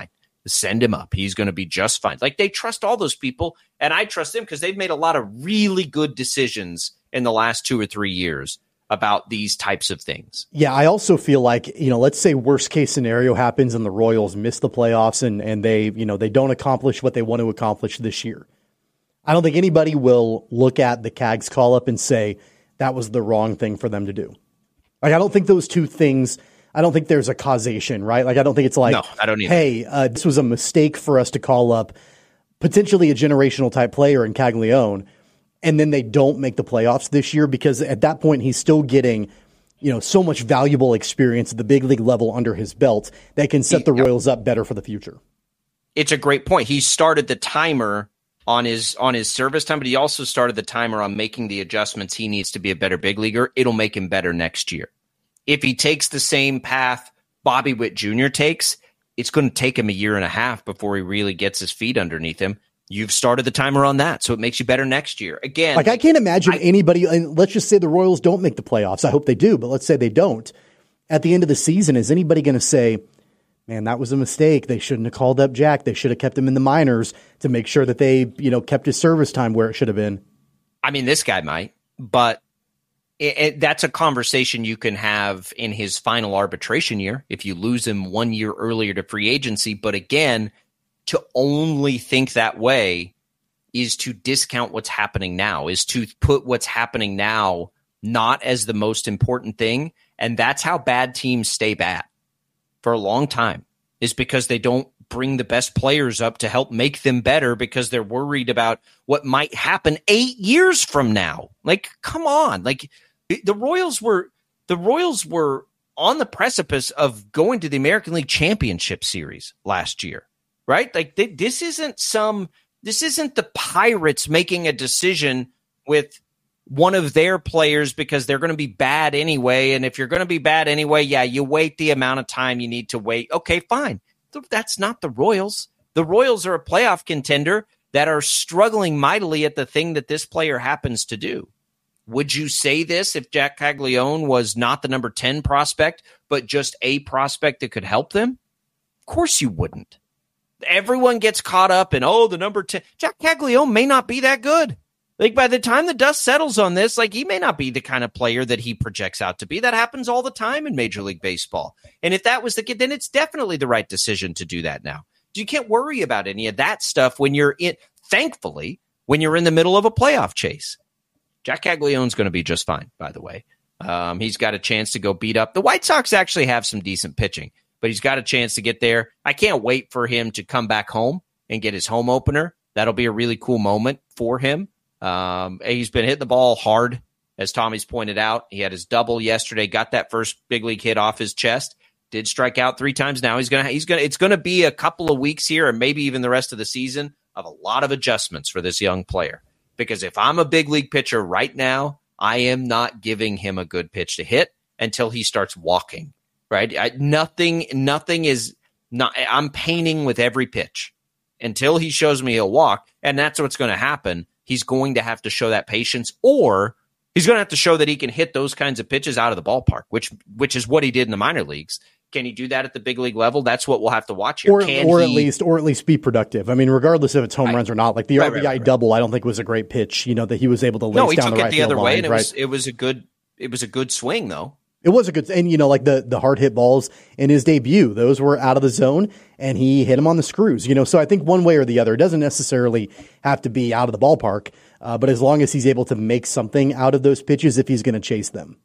Speaker 8: Send him up. He's going to be just fine. Like, they trust all those people, and I trust them because they've made a lot of really good decisions in the last two or three years about these types of things.
Speaker 9: Yeah, I also feel like, you know, let's say worst case scenario happens and the Royals miss the playoffs and, and they, you know, they don't accomplish what they want to accomplish this year. I don't think anybody will look at the Cags call up and say that was the wrong thing for them to do. Like, I don't think those two things, I don't think there's a causation, right? Like, I don't think it's like,
Speaker 8: no, I don't either.
Speaker 9: Hey, uh, this was a mistake for us to call up potentially a generational type player in Caglione, and then they don't make the playoffs this year because at that point he's still getting, you know, so much valuable experience at the big league level under his belt that can set the Royals up better for the future.
Speaker 8: It's a great point. He started the timer on his on his service time, but he also started the timer on making the adjustments he needs to be a better big leaguer. It'll make him better next year. If he takes the same path Bobby Witt Junior takes, it's going to take him a year and a half before he really gets his feet underneath him. You've started the timer on that, so it makes you better next year. Again,
Speaker 9: like I can't imagine I, anybody, and let's just say the Royals don't make the playoffs. I hope they do, but let's say they don't. At the end of the season, is anybody going to say, man, that was a mistake. They shouldn't have called up Jack. They should have kept him in the minors to make sure that they, you know, kept his service time where it should have been.
Speaker 8: I mean, this guy might, but It, it, that's a conversation you can have in his final arbitration year if you lose him one year earlier to free agency. But again, to only think that way is to discount what's happening now, is to put what's happening now not as the most important thing. And that's how bad teams stay bad for a long time, is because they don't bring the best players up to help make them better because they're worried about what might happen eight years from now. Like, come on. Like, the Royals were the Royals were on the precipice of going to the American League Championship Series last year, right? Like, they, this isn't some this isn't the Pirates making a decision with one of their players because they're going to be bad anyway. And if you're going to be bad anyway, yeah, you wait the amount of time you need to wait. Okay, fine. That's not the Royals. The Royals are a playoff contender that are struggling mightily at the thing that this player happens to do. Would you say this if Jack Caglione was not the number ten prospect, but just a prospect that could help them? Of course you wouldn't. Everyone gets caught up in, oh, the number ten. Jack Caglione may not be that good. Like, by the time the dust settles on this, like, he may not be the kind of player that he projects out to be. That happens all the time in Major League Baseball. And if that was the kid, then it's definitely the right decision to do that now. You can't worry about any of that stuff when you're in, thankfully, when you're in the middle of a playoff chase. Jack Caglione's going to be just fine, by the way. Um, he's got a chance to go beat up. The White Sox actually have some decent pitching, but he's got a chance to get there. I can't wait for him to come back home and get his home opener. That'll be a really cool moment for him. Um, he's been hitting the ball hard, as Tommy's pointed out. He had his double yesterday, got that first big league hit off his chest, did strike out three times now. He's going to, he's going to, it's going to be a couple of weeks here, or maybe even the rest of the season, of a lot of adjustments for this young player. Because if I'm a big league pitcher right now, I am not giving him a good pitch to hit until he starts walking, right? I, nothing, nothing is not, I'm painting with every pitch until he shows me he'll walk. And that's what's going to happen. He's going to have to show that patience, or he's going to have to show that he can hit those kinds of pitches out of the ballpark, which, which is what he did in the minor leagues. Can he do that at the big league level? That's what we'll have to watch here.
Speaker 9: Or,
Speaker 8: Can
Speaker 9: or
Speaker 8: he,
Speaker 9: at least, or at least be productive. I mean, regardless if it's home
Speaker 8: right.
Speaker 9: runs or not, like the
Speaker 8: right,
Speaker 9: R B I
Speaker 8: right, right, right.
Speaker 9: double, I don't think was a great pitch. You know, that he was able to lace
Speaker 8: no, he
Speaker 9: down
Speaker 8: took
Speaker 9: the
Speaker 8: it
Speaker 9: right
Speaker 8: the other
Speaker 9: field
Speaker 8: way,
Speaker 9: line,
Speaker 8: and it
Speaker 9: right?
Speaker 8: was it was a good it was a good swing though.
Speaker 9: It was a good, and you know, like the the hard hit balls in his debut, those were out of the zone, and he hit them on the screws. You know, so I think one way or the other, it doesn't necessarily have to be out of the ballpark, uh, but as long as he's able to make something out of those pitches, if he's going to chase them.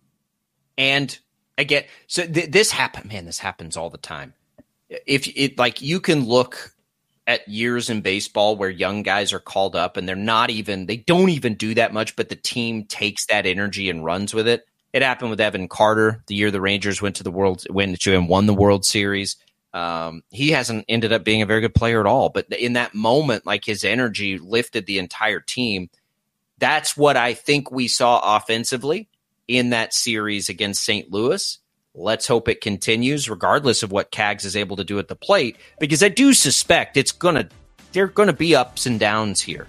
Speaker 8: And again, so th- this happen, man, this happens all the time. If it like you can look at years in baseball where young guys are called up and they're not even, they don't even do that much, but the team takes that energy and runs with it. It happened with Evan Carter the year the Rangers went to the World, went to and won the World Series. Um, he hasn't ended up being a very good player at all, but in that moment, like his energy lifted the entire team. That's what I think we saw offensively in that series against Saint Louis. Let's hope it continues, regardless of what Cags is able to do at the plate, because I do suspect it's gonna, there are going to be ups and downs here.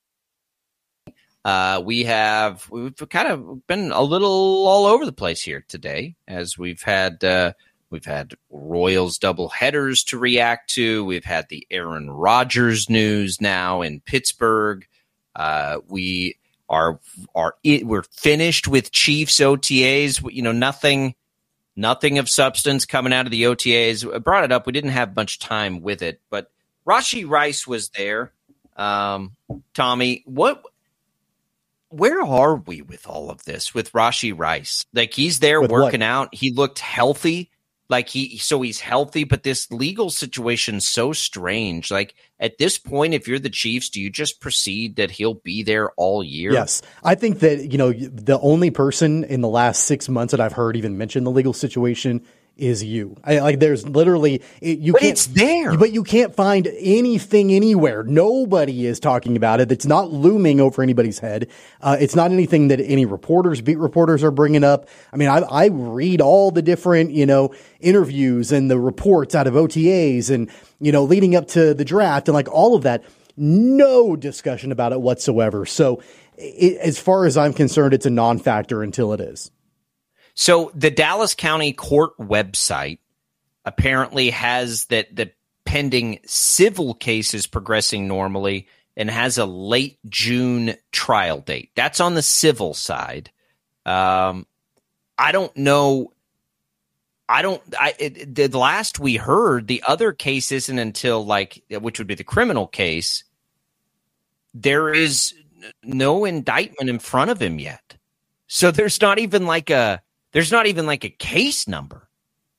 Speaker 8: Uh, we have we've kind of been a little all over the place here today, as we've had uh, We've had Royals double headers to react to. We've had the Aaron Rodgers news now in Pittsburgh. Uh, we are are we're finished with Chiefs O T As. You know, nothing nothing of substance coming out of the O T As. I brought it up. We didn't have much time with it, but Rashee Rice was there. Um, Tommy, what? Where are we with all of this with Rashee Rice? Like, he's there with working what? out. He looked healthy. Like he, so he's healthy, but this legal situation's so strange. Like, at this point, if you're the Chiefs, do you just proceed that he'll be there all year?
Speaker 9: Yes. I think that, you know, the only person in the last six months that I've heard even mention the legal situation is you. I, like, there's literally, it, you
Speaker 8: but
Speaker 9: can't,
Speaker 8: it's there.
Speaker 9: But you can't find anything anywhere. Nobody is talking about it. It's not looming over anybody's head. Uh, it's not anything that any reporters, beat reporters are bringing up. I mean, I, I read all the different, you know, interviews and the reports out of O T As and, you know, leading up to the draft and like all of that. No discussion about it whatsoever. So it, as far as I'm concerned, it's a non-factor until it is.
Speaker 8: So the Dallas County Court website apparently has that the pending civil case is progressing normally and has a late June trial date. That's on the civil side. Um, I don't know. I don't. I it, the last we heard, the other case isn't until like, which would be the criminal case. There is no indictment in front of him yet, so there's not even like a. There's not even like a case number.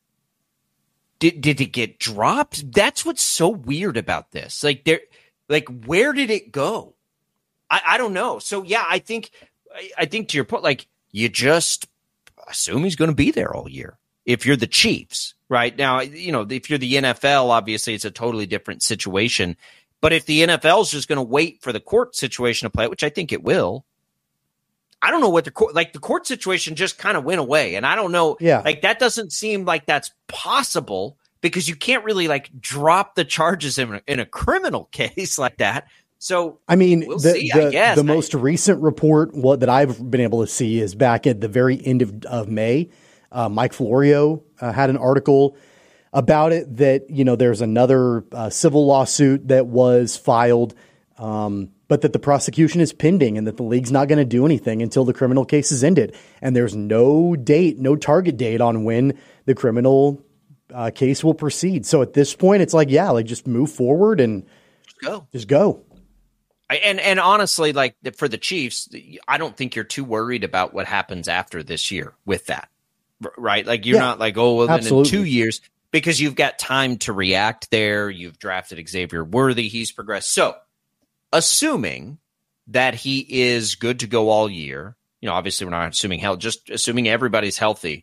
Speaker 8: Did did it get dropped? That's what's so weird about this. Like there, like where did it go? I, I don't know. So yeah, I think I, I think to your point, like you just assume he's going to be there all year. If you're the Chiefs, right now, you know if you're the N F L, obviously it's a totally different situation. But if the N F L is just going to wait for the court situation to play out, which I think it will. I don't know what the court, like the court situation just kind of went away. And I don't know,
Speaker 9: yeah.
Speaker 8: like that doesn't seem like that's possible because you can't really like drop the charges in a, in a criminal case like that. So,
Speaker 9: I mean,
Speaker 8: we'll
Speaker 9: the,
Speaker 8: see,
Speaker 9: the,
Speaker 8: I guess.
Speaker 9: the most recent report what that I've been able to see is back at the very end of, of May. Uh, Mike Florio uh, had an article about it that, you know, there's another uh, civil lawsuit that was filed, um, but that the prosecution is pending and that the league's not going to do anything until the criminal case is ended. And there's no date, no target date on when the criminal uh, case will proceed. So at this point, it's like, yeah, like just move forward and
Speaker 8: just go.
Speaker 9: Just go.
Speaker 8: I, and and honestly, like for the Chiefs, I don't think you're too worried about what happens after this year with that, right? Like you're yeah, not like, oh, well, then in two years, because you've got time to react there. You've drafted Xavier Worthy. He's progressed. So, assuming that he is good to go all year, you know, obviously we're not assuming health, just assuming everybody's healthy.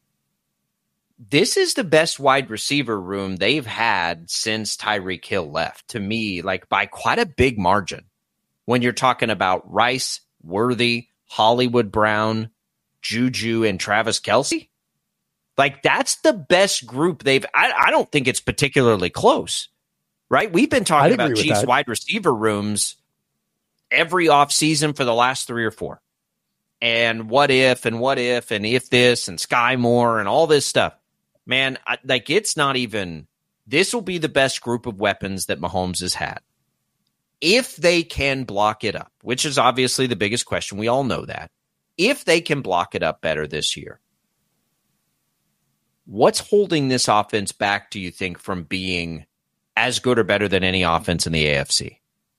Speaker 8: This is the best wide receiver room they've had since Tyreek Hill left, to me, like by quite a big margin. When you're talking about Rice, Worthy, Hollywood Brown, Juju, and Travis Kelce, like that's the best group they've. I, I don't think it's particularly close, right? We've been talking about Chiefs that. wide receiver rooms every offseason for the last three or four. And what if, and what if, and if this, and Sky Moore, and all this stuff. Man, I, like it's not even, this will be the best group of weapons that Mahomes has had. If they can block it up, which is obviously the biggest question. We all know that. If they can block it up better this year, what's holding this offense back, do you think, from being as good or better than any offense in the A F C?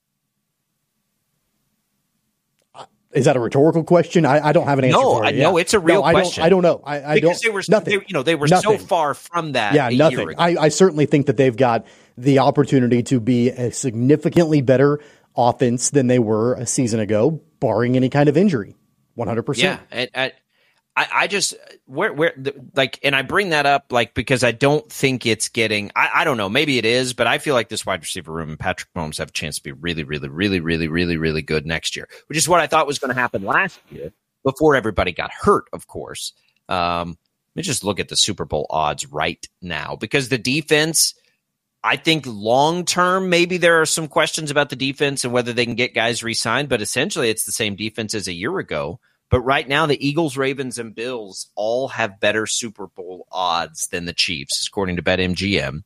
Speaker 9: Is that a rhetorical question? I, I don't have an answer
Speaker 8: no,
Speaker 9: for it.
Speaker 8: No, no, it's a real
Speaker 9: no, I
Speaker 8: question.
Speaker 9: Don't, I don't know. I, I
Speaker 8: because
Speaker 9: don't.
Speaker 8: They were,
Speaker 9: nothing.
Speaker 8: They, you know, they were
Speaker 9: nothing.
Speaker 8: so far from that.
Speaker 9: Yeah,
Speaker 8: a
Speaker 9: nothing.
Speaker 8: Year ago.
Speaker 9: I, I certainly think that they've got the opportunity to be a significantly better offense than they were a season ago, barring any kind of injury. One hundred percent.
Speaker 8: Yeah, and, and I, I just where where like, and I bring that up like because I don't think it's getting. I, I don't know. Maybe it is, but I feel like this wide receiver room and Patrick Mahomes have a chance to be really, really, really, really, really, really good next year, which is what I thought was going to happen last year before everybody got hurt. Of course, um, let me just look at the Super Bowl odds right now because the defense. I think long term, maybe there are some questions about the defense and whether they can get guys re-signed, but essentially it's the same defense as a year ago. But right now, the Eagles, Ravens, and Bills all have better Super Bowl odds than the Chiefs, according to BetMGM.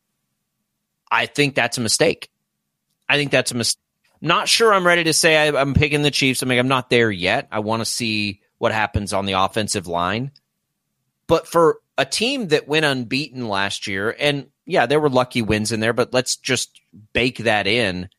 Speaker 8: I think that's a mistake. I think that's a mistake. Not sure I'm ready to say I, I'm picking the Chiefs. I mean, I'm not there yet. I want to see what happens on the offensive line. But for a team that went unbeaten last year, and yeah, there were lucky wins in there, but let's just bake that in.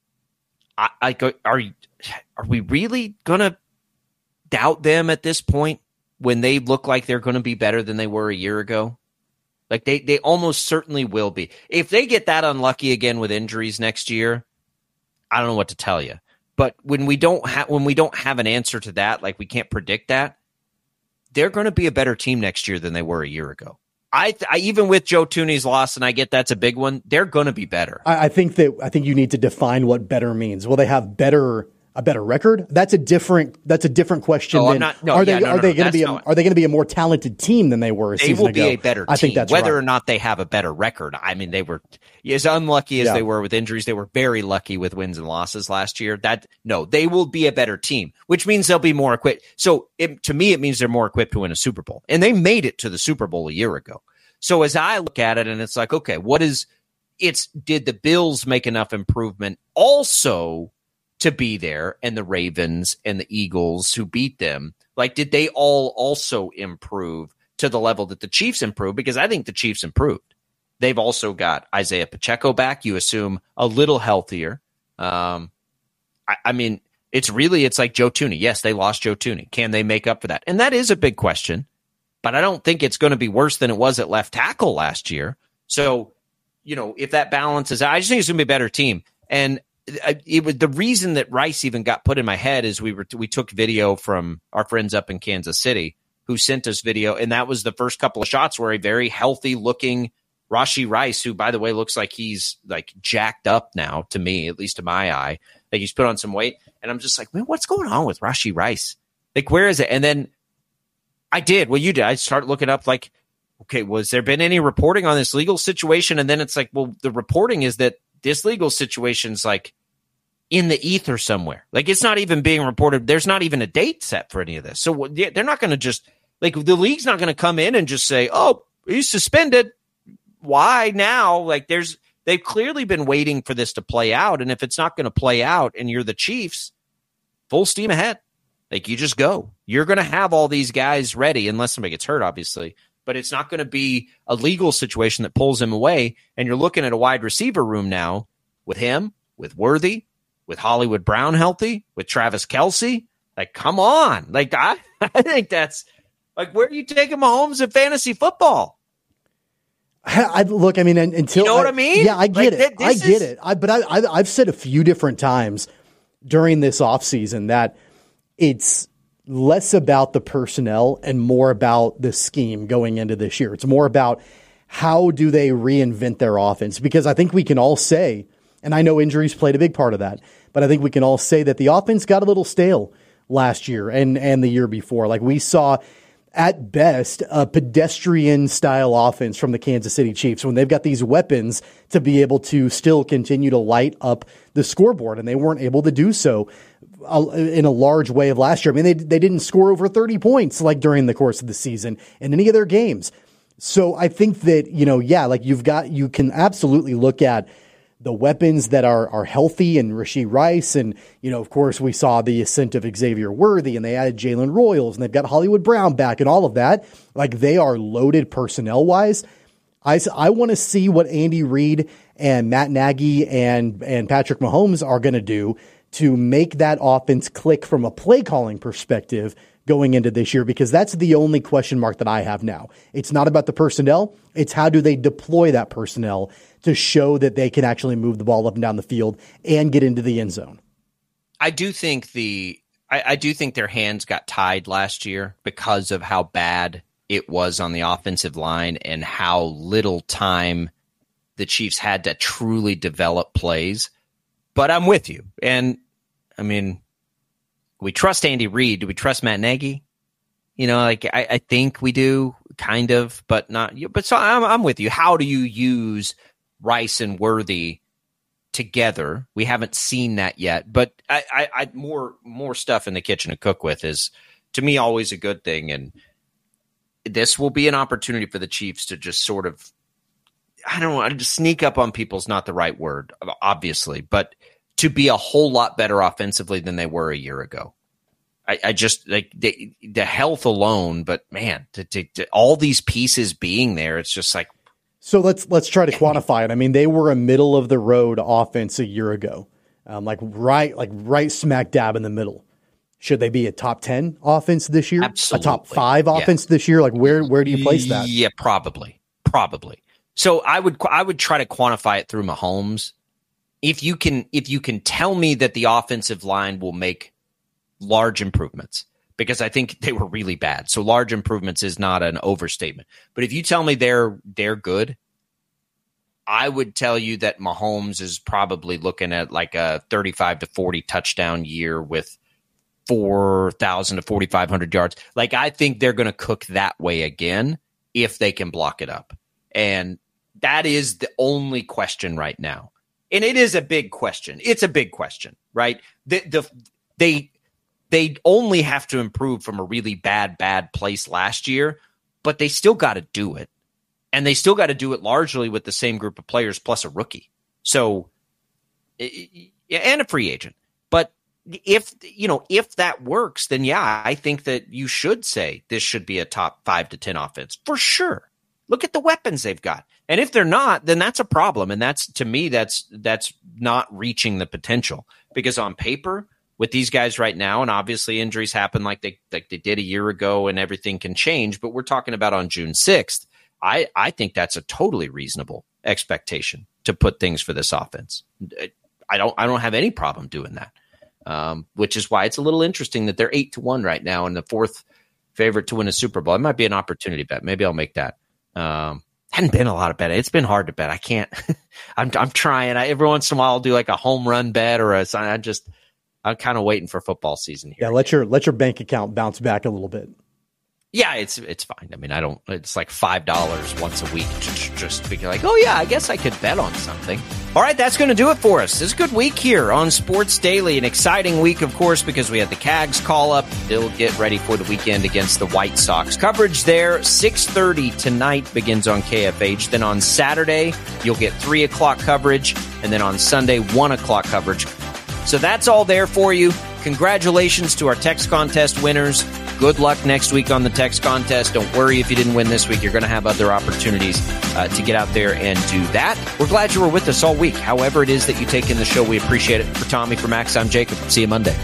Speaker 8: I, I go, are, are we really going to doubt them at this point when they look like they're going to be better than they were a year ago? Like they, they almost certainly will be. If they get that unlucky again with injuries next year, I don't know what to tell you. But when we don't have when we don't have an answer to that, like we can't predict that, they're going to be a better team next year than they were a year ago. I, I even with Joe Thuney's loss, and I get that's a big one, they're going to be better.
Speaker 9: I, I think that I think you need to define what better means. Will they have better a better record? That's a different that's a different question.
Speaker 8: Oh,
Speaker 9: than,
Speaker 8: I'm not, no,
Speaker 9: are
Speaker 8: yeah,
Speaker 9: they
Speaker 8: no,
Speaker 9: are
Speaker 8: no,
Speaker 9: they
Speaker 8: no,
Speaker 9: going to be a,
Speaker 8: not,
Speaker 9: are they going to be a more talented team than they were a
Speaker 8: they
Speaker 9: season
Speaker 8: will be
Speaker 9: ago?
Speaker 8: a better team.
Speaker 9: I think that's
Speaker 8: whether
Speaker 9: right.
Speaker 8: or not they have a better record. I mean, they were as unlucky as
Speaker 9: Yeah.
Speaker 8: they were with injuries. They were very lucky with wins and losses last year. That no, they will be a better team, which means they'll be more equipped. So it, to me, it means they're more equipped to win a Super Bowl, and they made it to the Super Bowl a year ago. So as I look at it, and it's like, okay, what is it's did the Bills make enough improvement also to be there, and the Ravens and the Eagles who beat them, like, did they all also improve to the level that the Chiefs improved? Because I think the Chiefs improved. They've also got Isaiah Pacheco back, you assume a little healthier. Um, I, I mean, it's really, it's like Joe Thuney. Yes, they lost Joe Thuney. Can they make up for that? And that is a big question, but I don't think it's going to be worse than it was at left tackle last year. So, you know, if that balances out, I just think it's going to be a better team. And it was the reason that Rice even got put in my head is we were we took video from our friends up in Kansas City who sent us video, and that was the first couple of shots where a very healthy looking Rashee Rice, who by the way looks like he's like jacked up now to me, at least to my eye, like he's put on some weight, and I'm just like, man, what's going on with Rashee Rice? Like, where is it? And then I did well, you did. I started looking up like, okay, was there been any reporting on this legal situation? And then it's like, well, the reporting is that this legal situation's like in the ether somewhere. Like, it's not even being reported. There's not even a date set for any of this. So they're not going to just, like, the league's not going to come in and just say, oh, he's suspended. Why now? Like, there's, they've clearly been waiting for this to play out. And if it's not going to play out and you're the Chiefs, full steam ahead. Like, you just go. You're going to have all these guys ready, unless somebody gets hurt, obviously. But it's not going to be a legal situation that pulls him away. And you're looking at a wide receiver room now with him, with Worthy, with Hollywood Brown healthy, with Travis Kelce. Like, come on. Like, I, I think that's, like, where are you taking Mahomes in fantasy football?
Speaker 9: I, look, I mean, until
Speaker 8: you know
Speaker 9: I,
Speaker 8: what I mean?
Speaker 9: Yeah, I get
Speaker 8: like,
Speaker 9: it.
Speaker 8: Th-
Speaker 9: I get
Speaker 8: is,
Speaker 9: it. I, but I, I, I've said a few different times during this offseason that it's less about the personnel and more about the scheme going into this year. It's more about how do they reinvent their offense? Because I think we can all say, and I know injuries played a big part of that, but I think we can all say that the offense got a little stale last year and, and the year before. Like, we saw at best a pedestrian style offense from the Kansas City Chiefs when they've got these weapons to be able to still continue to light up the scoreboard, and they weren't able to do so in a large way of last year. I mean, they they didn't score over thirty points like during the course of the season in any of their games. So I think that, you know, yeah, like you've got, you can absolutely look at the weapons that are are healthy and Rashee Rice. And, you know, of course, we saw the ascent of Xavier Worthy, and they added Jalen Royals, and they've got Hollywood Brown back and all of that. Like, they are loaded personnel wise. I, I want to see what Andy Reid and Matt Nagy and, and Patrick Mahomes are going to do to make that offense click from a play calling perspective going into this year, because that's the only question mark that I have now. It's not about the personnel. It's how do they deploy that personnel to show that they can actually move the ball up and down the field and get into the end zone.
Speaker 8: I do think the I, I do think their hands got tied last year because of how bad it was on the offensive line and how little time the Chiefs had to truly develop plays. But I'm with you. And I mean, we trust Andy Reid. Do we trust Matt Nagy? You know, like I, I think we do, kind of, but not. But so I'm, I'm with you. How do you use Rice and Worthy together? We haven't seen that yet. But I, I, I more more stuff in the kitchen to cook with is to me, always a good thing. And this will be an opportunity for the Chiefs to just sort of, I don't know, just sneak up on people's not the right word, obviously, but to be a whole lot better offensively than they were a year ago. I, I just like the, the health alone, but man, to, to, to all these pieces being there, it's just like.
Speaker 9: So let's let's try to quantify it. I mean, they were a middle of the road offense a year ago, um, like right like right smack dab in the middle. Should they be a top ten offense this year?
Speaker 8: Absolutely.
Speaker 9: A top five offense yeah. this year? Like where where do you place that?
Speaker 8: Yeah, probably, probably. So I would I would try to quantify it through Mahomes. If you can if you can tell me that the offensive line will make large improvements, because I think they were really bad. So large improvements is not an overstatement. But if you tell me they're they're good, I would tell you that Mahomes is probably looking at like a thirty-five to forty touchdown year with four thousand to forty-five hundred yards. Like I think they're going to cook that way again if they can block it up. And that is the only question right now. And it is a big question. It's a big question, right? The, the they They only have to improve from a really bad, bad place last year, but they still got to do it. And they still got to do it largely with the same group of players plus a rookie. So, and a free agent. But if, you know, if that works, then yeah, I think that you should say this should be a top five to ten offense for sure. Look at the weapons they've got. And if they're not, then that's a problem. And that's, to me, that's, that's not reaching the potential, because on paper, with these guys right now, and obviously injuries happen like they like they did a year ago, and everything can change, but we're talking about on June sixth. I, I think that's a totally reasonable expectation to put things for this offense. I don't I don't have any problem doing that, um, which is why it's a little interesting that they're eight to one right now and the fourth favorite to win a Super Bowl. It might be an opportunity bet. Maybe I'll make that. Um, hadn't been a lot of bet. It's been hard to bet. I can't. I'm I'm trying. I, every once in a while I'll do like a home run bet or a. I just. I'm kind of waiting for football season here.
Speaker 9: Yeah, let your let your bank account bounce back a little bit.
Speaker 8: Yeah, it's it's fine. I mean, I don't. It's like five dollars once a week, just be like, oh yeah, I guess I could bet on something. All right, that's going to do it for us. It's a good week here on Sports Daily. An exciting week, of course, because we had the Cags call up. They'll get ready for the weekend against the White Sox. Coverage there, six thirty tonight begins on K F H. Then on Saturday, you'll get three o'clock coverage, and then on Sunday, one o'clock coverage. So that's all there for you. Congratulations to our text contest winners. Good luck next week on the text contest. Don't worry if you didn't win this week. You're going to have other opportunities uh, to get out there and do that. We're glad you were with us all week. However it is that you take in the show, we appreciate it. For Tommy, for Max, I'm Jacob. See you Monday.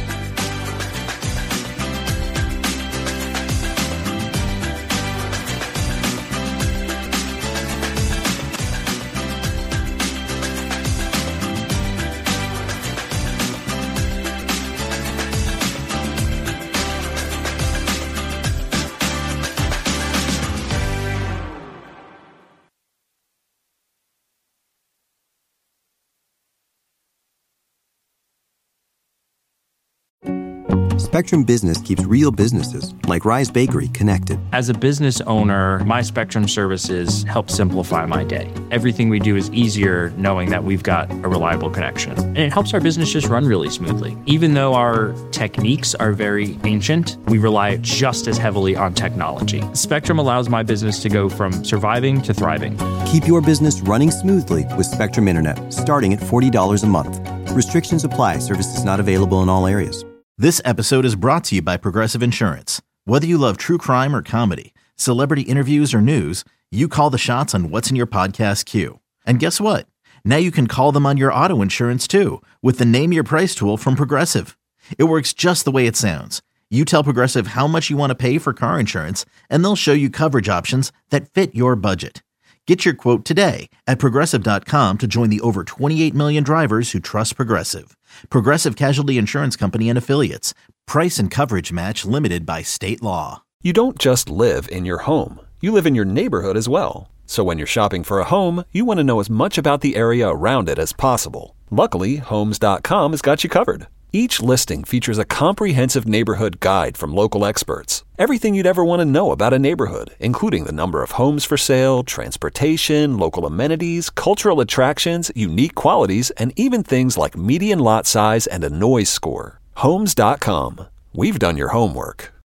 Speaker 1: Spectrum Business keeps real businesses, like Rise Bakery, connected.
Speaker 2: As a business owner, my Spectrum services help simplify my day. Everything we do is easier knowing that we've got a reliable connection. And it helps our business just run really smoothly. Even though our techniques are very ancient, we rely just as heavily on technology. Spectrum allows my business to go from surviving to thriving.
Speaker 1: Keep your business running smoothly with Spectrum Internet, starting at forty dollars a month. Restrictions apply. Services not available in all areas.
Speaker 3: This episode is brought to you by Progressive Insurance. Whether you love true crime or comedy, celebrity interviews or news, you call the shots on what's in your podcast queue. And guess what? Now you can call them on your auto insurance too with the Name Your Price tool from Progressive. It works just the way it sounds. You tell Progressive how much you want to pay for car insurance, and they'll show you coverage options that fit your budget. Get your quote today at Progressive dot com to join the over twenty-eight million drivers who trust Progressive. Progressive Casualty Insurance Company and Affiliates. Price and coverage match limited by state law.
Speaker 4: You don't just live in your home. You live in your neighborhood as well. So when you're shopping for a home, you want to know as much about the area around it as possible. Luckily, Homes dot com has got you covered. Each listing features a comprehensive neighborhood guide from local experts. Everything you'd ever want to know about a neighborhood, including the number of homes for sale, transportation, local amenities, cultural attractions, unique qualities, and even things like median lot size and a noise score. Homes dot com. We've done your homework.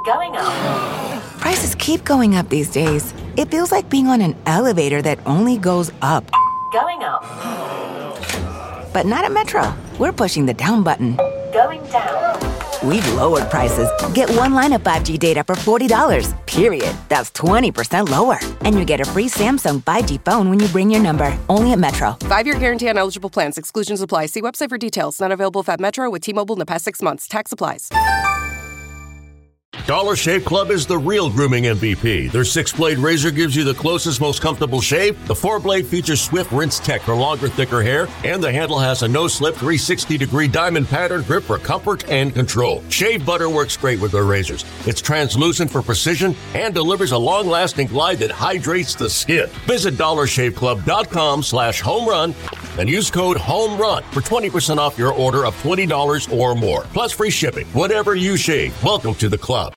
Speaker 5: Going up. Prices keep going up these days. It feels like being on an elevator that only goes up. Going up. But not at Metro. We're pushing the down button. Going down. We've lowered prices. Get one line of five G data for forty dollars, period. That's twenty percent lower. And you get a free Samsung five G phone when you bring your number. Only at Metro.
Speaker 6: Five-year guarantee on eligible plans. Exclusions apply. See website for details. Not available if at Metro with T-Mobile in the past six months. Tax applies.
Speaker 10: Dollar Shave Club is the real grooming M V P. Their six-blade razor gives you the closest, most comfortable shave. The four-blade features Swift Rinse Tech for longer, thicker hair. And the handle has a no-slip three hundred sixty degree diamond pattern grip for comfort and control. Shave butter works great with their razors. It's translucent for precision and delivers a long-lasting glide that hydrates the skin. Visit dollar shave club dot com slash home run and use code HOMERUN for twenty percent off your order of twenty dollars or more. Plus free shipping. Whatever you shave, welcome to the club.